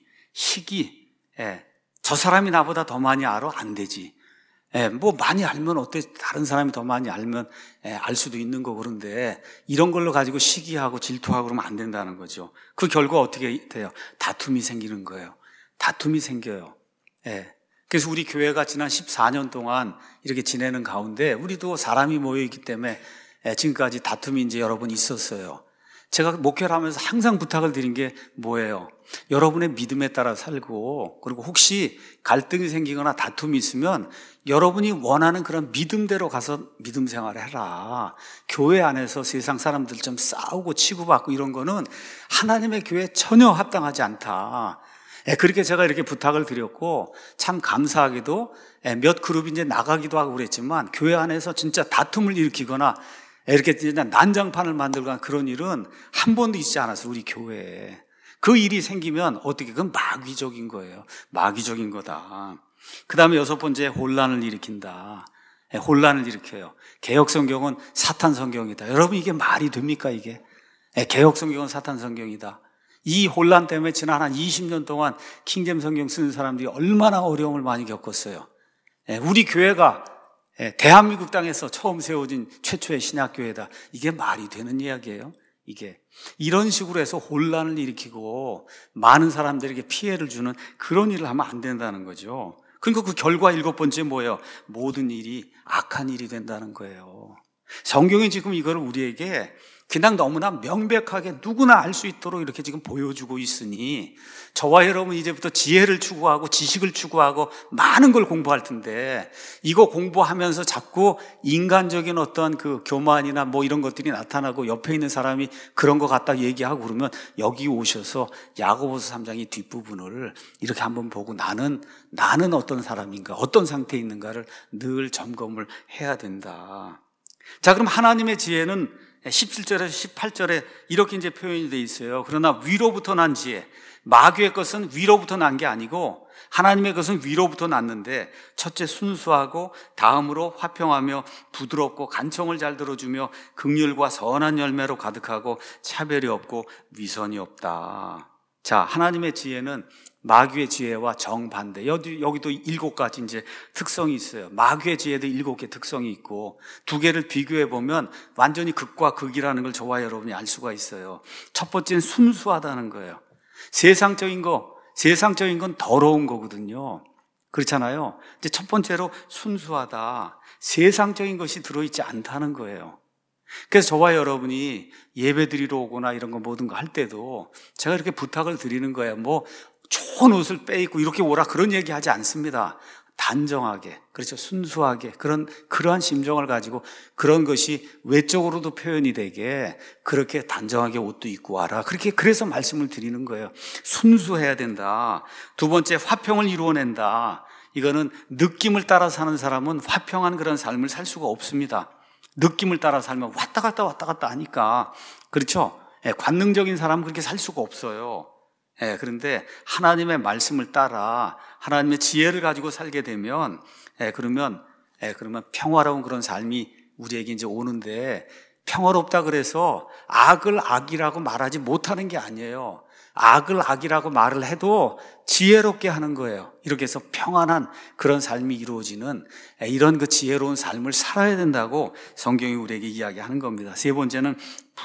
예. 저 사람이 나보다 더 많이 알아? 안 되지. 예, 많이 알면 어때? 다른 사람이 더 많이 알면 알 수도 있는 거고. 그런데 이런 걸로 가지고 시기하고 질투하고 그러면 안 된다는 거죠. 그 결과 어떻게 돼요? 다툼이 생기는 거예요. 다툼이 생겨요. 예. 그래서 우리 교회가 지난 14년 동안 이렇게 지내는 가운데 우리도 사람이 모여있기 때문에 지금까지 다툼이 이제 여러 번 있었어요. 제가 목회를 하면서 항상 부탁을 드린 게 뭐예요? 여러분의 믿음에 따라 살고, 그리고 혹시 갈등이 생기거나 다툼이 있으면 여러분이 원하는 그런 믿음대로 가서 믿음 생활을 해라. 교회 안에서 세상 사람들 좀 싸우고 치고받고 이런 거는 하나님의 교회에 전혀 합당하지 않다. 그렇게 제가 이렇게 부탁을 드렸고, 참 감사하게도 몇 그룹이 이제 나가기도 하고 그랬지만 교회 안에서 진짜 다툼을 일으키거나 이렇게 난장판을 만들거나 그런 일은 한 번도 있지 않았어요. 우리 교회에. 그 일이 생기면 어떻게, 그건 마귀적인 거예요. 마귀적인 거다. 그 다음에 여섯 번째, 혼란을 일으킨다. 혼란을 일으켜요. 개역 성경은 사탄 성경이다. 여러분, 이게 말이 됩니까, 이게? 개역 성경은 사탄 성경이다. 이 혼란 때문에 지난 한 20년 동안 킹잼 성경 쓰는 사람들이 얼마나 어려움을 많이 겪었어요. 우리 교회가 대한민국 땅에서 처음 세워진 최초의 신약교회다. 이게 말이 되는 이야기예요? 이게 이런 식으로 해서 혼란을 일으키고 많은 사람들에게 피해를 주는 그런 일을 하면 안 된다는 거죠. 그러니까 그 결과 일곱 번째 뭐예요? 모든 일이 악한 일이 된다는 거예요. 성경이 지금 이걸 우리에게 그냥 너무나 명백하게 누구나 알 수 있도록 이렇게 지금 보여주고 있으니 저와 여러분 이제부터 지혜를 추구하고 지식을 추구하고 많은 걸 공부할 텐데, 이거 공부하면서 자꾸 인간적인 어떤 그 교만이나 이런 것들이 나타나고 옆에 있는 사람이 그런 것 같다 얘기하고 그러면 여기 오셔서 야고보서 3장의 뒷부분을 이렇게 한번 보고 나는 어떤 사람인가, 어떤 상태에 있는가를 늘 점검을 해야 된다. 자, 그럼 하나님의 지혜는 17절에서 18절에 이렇게 이제 표현이 되어 있어요. 그러나 위로부터 난 지혜. 마귀의 것은 위로부터 난 게 아니고 하나님의 것은 위로부터 났는데, 첫째 순수하고 다음으로 화평하며 부드럽고 간청을 잘 들어주며 긍휼과 선한 열매로 가득하고 차별이 없고 위선이 없다. 자, 하나님의 지혜는 마귀의 지혜와 정반대. 여기도 7가지 이제 특성이 있어요. 마귀의 지혜도 7개 특성이 있고, 두 개를 비교해 보면 완전히 극과 극이라는 걸 저와 여러분이 알 수가 있어요. 첫 번째는 순수하다는 거예요. 세상적인 건 더러운 거거든요. 그렇잖아요. 이제 첫 번째로 순수하다. 세상적인 것이 들어있지 않다는 거예요. 그래서 저와 여러분이 예배 드리러 오거나 이런 거 모든 거 할 때도 제가 이렇게 부탁을 드리는 거예요. 뭐 좋은 옷을 빼입고 이렇게 오라 그런 얘기 하지 않습니다. 단정하게, 그렇죠. 순수하게 그러한 심정을 가지고 그런 것이 외적으로도 표현이 되게 그렇게 단정하게 옷도 입고 와라. 그래서 말씀을 드리는 거예요. 순수해야 된다. 두 번째, 화평을 이루어낸다. 이거는 느낌을 따라 사는 사람은 화평한 그런 삶을 살 수가 없습니다. 느낌을 따라 살면 왔다 갔다 하니까, 그렇죠. 관능적인 사람은 그렇게 살 수가 없어요. 그런데 하나님의 말씀을 따라 하나님의 지혜를 가지고 살게 되면 그러면 평화로운 그런 삶이 우리에게 이제 오는데, 평화롭다 그래서 악을 악이라고 말하지 못하는 게 아니에요. 악을 악이라고 말을 해도 지혜롭게 하는 거예요. 이렇게 해서 평안한 그런 삶이 이루어지는 이런 그 지혜로운 삶을 살아야 된다고 성경이 우리에게 이야기하는 겁니다. 세 번째는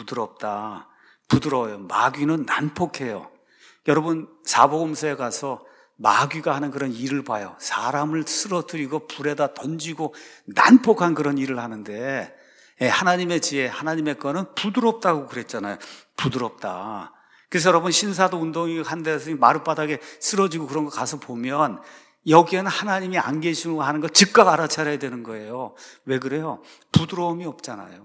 부드럽다. 부드러워요. 마귀는 난폭해요. 여러분, 사복음서에 가서 마귀가 하는 그런 일을 봐요. 사람을 쓰러뜨리고 불에다 던지고 난폭한 그런 일을 하는데, 하나님의 지혜, 하나님의 거는 부드럽다고 그랬잖아요. 부드럽다. 그래서 여러분, 신사도 운동이 한 데서 마룻바닥에 쓰러지고 그런 거 가서 보면 여기에는 하나님이 안 계시고 하는 거 즉각 알아차려야 되는 거예요. 왜 그래요? 부드러움이 없잖아요.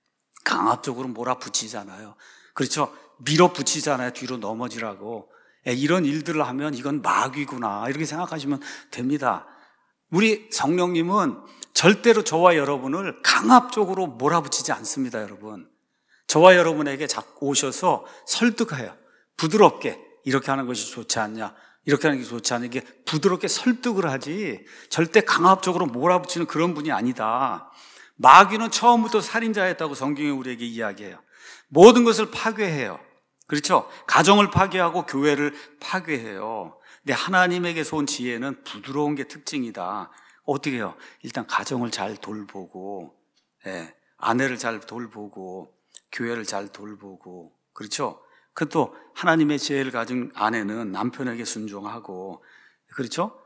강압적으로 몰아붙이잖아요. 그렇죠? 밀어붙이잖아요. 뒤로 넘어지라고. 이런 일들을 하면 이건 마귀구나, 이렇게 생각하시면 됩니다. 우리 성령님은 절대로 저와 여러분을 강압적으로 몰아붙이지 않습니다. 여러분, 저와 여러분에게 자꾸 오셔서 설득해요. 부드럽게 이렇게 하는 것이 좋지 않냐, 이렇게 하는 게 좋지 않냐, 이게 부드럽게 설득을 하지 절대 강압적으로 몰아붙이는 그런 분이 아니다. 마귀는 처음부터 살인자였다고 성경이 우리에게 이야기해요. 모든 것을 파괴해요. 그렇죠? 가정을 파괴하고 교회를 파괴해요. 근데 하나님에게서 온 지혜는 부드러운 게 특징이다. 어떻게 해요? 일단 가정을 잘 돌보고, 아내를 잘 돌보고, 교회를 잘 돌보고, 그렇죠? 그 또 하나님의 지혜를 가진 아내는 남편에게 순종하고, 그렇죠?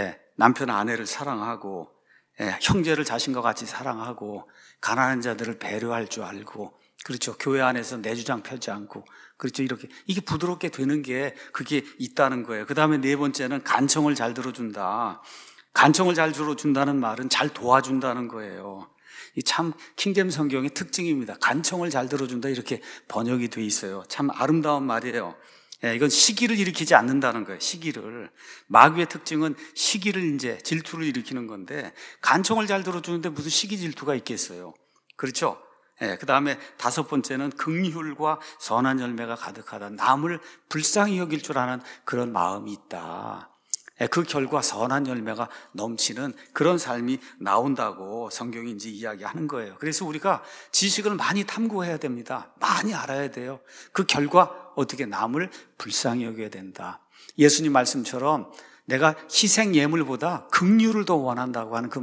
남편 아내를 사랑하고, 형제를 자신과 같이 사랑하고, 가난한 자들을 배려할 줄 알고, 그렇죠. 교회 안에서 내 주장 펴지 않고, 그렇죠. 이게 부드럽게 되는 게 그게 있다는 거예요. 그 다음에 네 번째는 간청을 잘 들어준다. 간청을 잘 들어준다는 말은 잘 도와준다는 거예요. 이 참 킹제임 성경의 특징입니다. 간청을 잘 들어준다, 이렇게 번역이 돼 있어요. 참 아름다운 말이에요. 이건 시기를 일으키지 않는다는 거예요. 시기를. 마귀의 특징은 시기를 이제 질투를 일으키는 건데, 간청을 잘 들어주는데 무슨 시기 질투가 있겠어요. 그렇죠. 그 다음에 다섯 번째는 긍휼과 선한 열매가 가득하다. 남을 불쌍히 여길 줄 아는 그런 마음이 있다. 그 결과 선한 열매가 넘치는 그런 삶이 나온다고 성경이 이제 이야기하는 거예요. 그래서 우리가 지식을 많이 탐구해야 됩니다. 많이 알아야 돼요. 그 결과 어떻게 남을 불쌍히 여겨야 된다. 예수님 말씀처럼 내가 희생 예물보다 긍휼을 더 원한다고 하는 그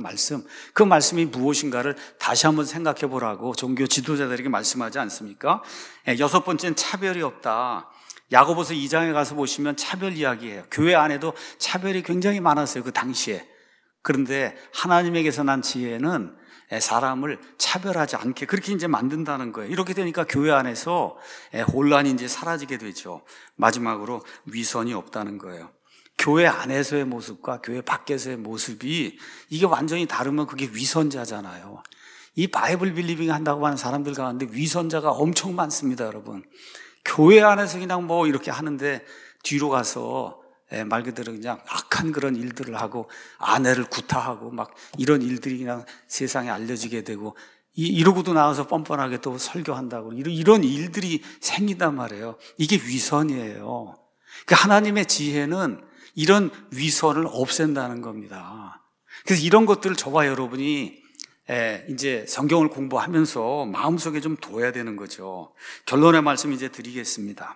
말씀이 무엇인가를 다시 한번 생각해 보라고 종교 지도자들에게 말씀하지 않습니까? 여섯 번째는 차별이 없다. 야고보서 2장에 가서 보시면 차별 이야기예요. 교회 안에도 차별이 굉장히 많았어요, 그 당시에. 그런데 하나님에게서 난 지혜는 사람을 차별하지 않게 그렇게 이제 만든다는 거예요. 이렇게 되니까 교회 안에서 혼란이 이제 사라지게 되죠. 마지막으로 위선이 없다는 거예요. 교회 안에서의 모습과 교회 밖에서의 모습이 이게 완전히 다르면 그게 위선자잖아요. 이 바이블 빌리빙 한다고 하는 사람들 가운데 위선자가 엄청 많습니다, 여러분. 교회 안에서 그냥 뭐 이렇게 하는데 뒤로 가서 말 그대로 그냥 악한 그런 일들을 하고 아내를 구타하고 막 이런 일들이 그냥 세상에 알려지게 되고, 이러고도 나와서 뻔뻔하게 또 설교한다고 이런 일들이 생긴단 말이에요. 이게 위선이에요. 그러니까 하나님의 지혜는 이런 위선을 없앤다는 겁니다. 그래서 이런 것들을 저와 여러분이 이제 성경을 공부하면서 마음속에 좀 둬야 되는 거죠. 결론의 말씀 이제 드리겠습니다.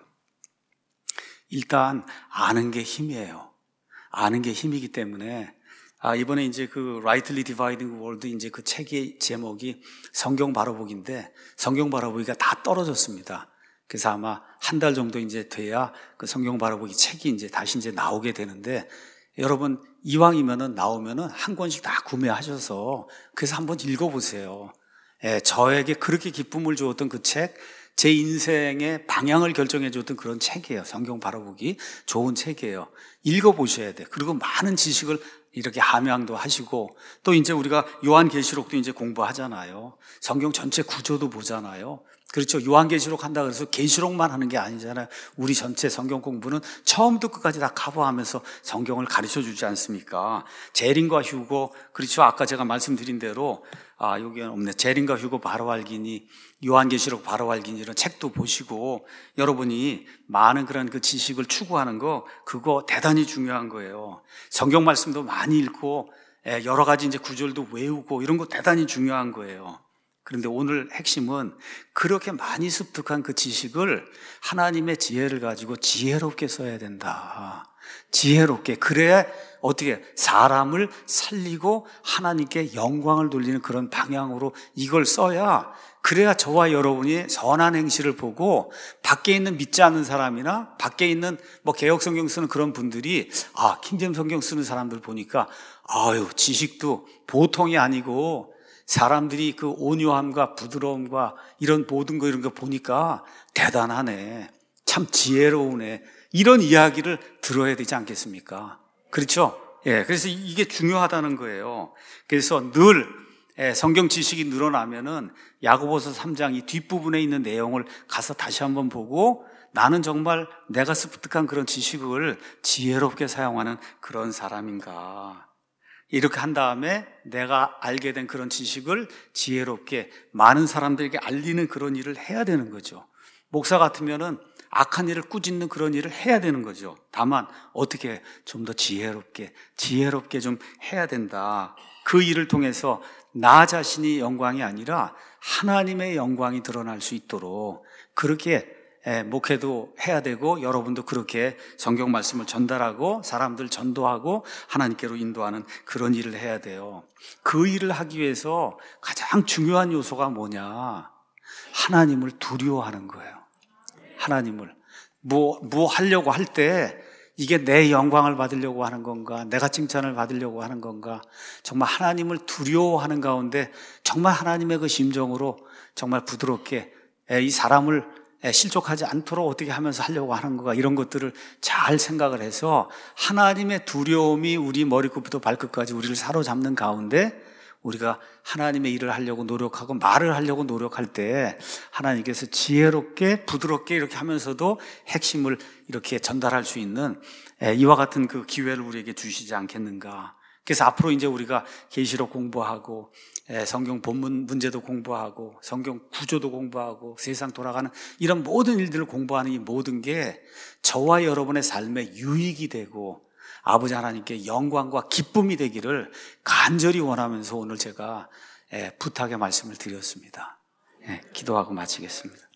일단 아는 게 힘이에요. 아는 게 힘이기 때문에 이번에 이제 그 Rightly Dividing the Word 이제 그 책의 제목이 성경 바라보기인데 성경 바라보기가 다 떨어졌습니다. 그래서 아마 한 달 정도 이제 돼야 그 성경 바라보기 책이 이제 다시 이제 나오게 되는데, 여러분 이왕이면은 나오면은 한 권씩 다 구매하셔서 그래서 한번 읽어보세요. 저에게 그렇게 기쁨을 주었던 그 책, 제 인생의 방향을 결정해 줬던 그런 책이에요. 성경 바라보기 좋은 책이에요. 읽어보셔야 돼. 그리고 많은 지식을 이렇게 함양도 하시고, 또 이제 우리가 요한계시록도 이제 공부하잖아요. 성경 전체 구조도 보잖아요. 그렇죠. 요한계시록 한다 그래서 계시록만 하는 게 아니잖아요. 우리 전체 성경 공부는 처음부터 끝까지 다 커버하면서 성경을 가르쳐 주지 않습니까? 제린과 휴고, 그렇죠. 아까 제가 말씀드린 대로 여기는 없네. 제린과 휴고 바로 알기니, 요한계시록 바로 알기니 이런 책도 보시고, 여러분이 많은 그런 그 지식을 추구하는 거, 그거 대단히 중요한 거예요. 성경 말씀도 많이 읽고 여러 가지 이제 구절도 외우고 이런 거 대단히 중요한 거예요. 그런데 오늘 핵심은 그렇게 많이 습득한 그 지식을 하나님의 지혜를 가지고 지혜롭게 써야 된다. 지혜롭게. 그래야 어떻게 사람을 살리고 하나님께 영광을 돌리는 그런 방향으로 이걸 써야, 그래야 저와 여러분이 선한 행실을 보고 밖에 있는 믿지 않는 사람이나 밖에 있는 개역 성경 쓰는 그런 분들이 킹제임 성경 쓰는 사람들 보니까 지식도 보통이 아니고 사람들이 그 온유함과 부드러움과 이런 모든 거 이런 거 보니까 대단하네. 참 지혜로우네. 이런 이야기를 들어야 되지 않겠습니까? 그렇죠? 그래서 이게 중요하다는 거예요. 그래서 늘 성경 지식이 늘어나면은 야고보서 3장 이 뒷부분에 있는 내용을 가서 다시 한번 보고, 나는 정말 내가 습득한 그런 지식을 지혜롭게 사용하는 그런 사람인가. 이렇게 한 다음에 내가 알게 된 그런 지식을 지혜롭게 많은 사람들에게 알리는 그런 일을 해야 되는 거죠. 목사 같으면은 악한 일을 꾸짖는 그런 일을 해야 되는 거죠. 다만 어떻게 좀 더 지혜롭게 좀 해야 된다. 그 일을 통해서 나 자신이 영광이 아니라 하나님의 영광이 드러날 수 있도록 그렇게 목회도 해야 되고, 여러분도 그렇게 성경 말씀을 전달하고 사람들 전도하고 하나님께로 인도하는 그런 일을 해야 돼요. 그 일을 하기 위해서 가장 중요한 요소가 뭐냐? 하나님을 두려워하는 거예요. 하나님을 뭐 하려고 할 때 이게 내 영광을 받으려고 하는 건가, 내가 칭찬을 받으려고 하는 건가, 정말 하나님을 두려워하는 가운데 정말 하나님의 그 심정으로 정말 부드럽게 이 사람을 실족하지 않도록 어떻게 하면서 하려고 하는 건가, 이런 것들을 잘 생각을 해서 하나님의 두려움이 우리 머리끝부터 발끝까지 우리를 사로잡는 가운데 우리가 하나님의 일을 하려고 노력하고 말을 하려고 노력할 때 하나님께서 지혜롭게 부드럽게 이렇게 하면서도 핵심을 이렇게 전달할 수 있는 이와 같은 그 기회를 우리에게 주시지 않겠는가. 그래서 앞으로 이제 우리가 계시록 공부하고 성경 본문 문제도 공부하고 성경 구조도 공부하고 세상 돌아가는 이런 모든 일들을 공부하는 이 모든 게 저와 여러분의 삶에 유익이 되고 아버지 하나님께 영광과 기쁨이 되기를 간절히 원하면서 오늘 제가 부탁의 말씀을 드렸습니다. 기도하고 마치겠습니다.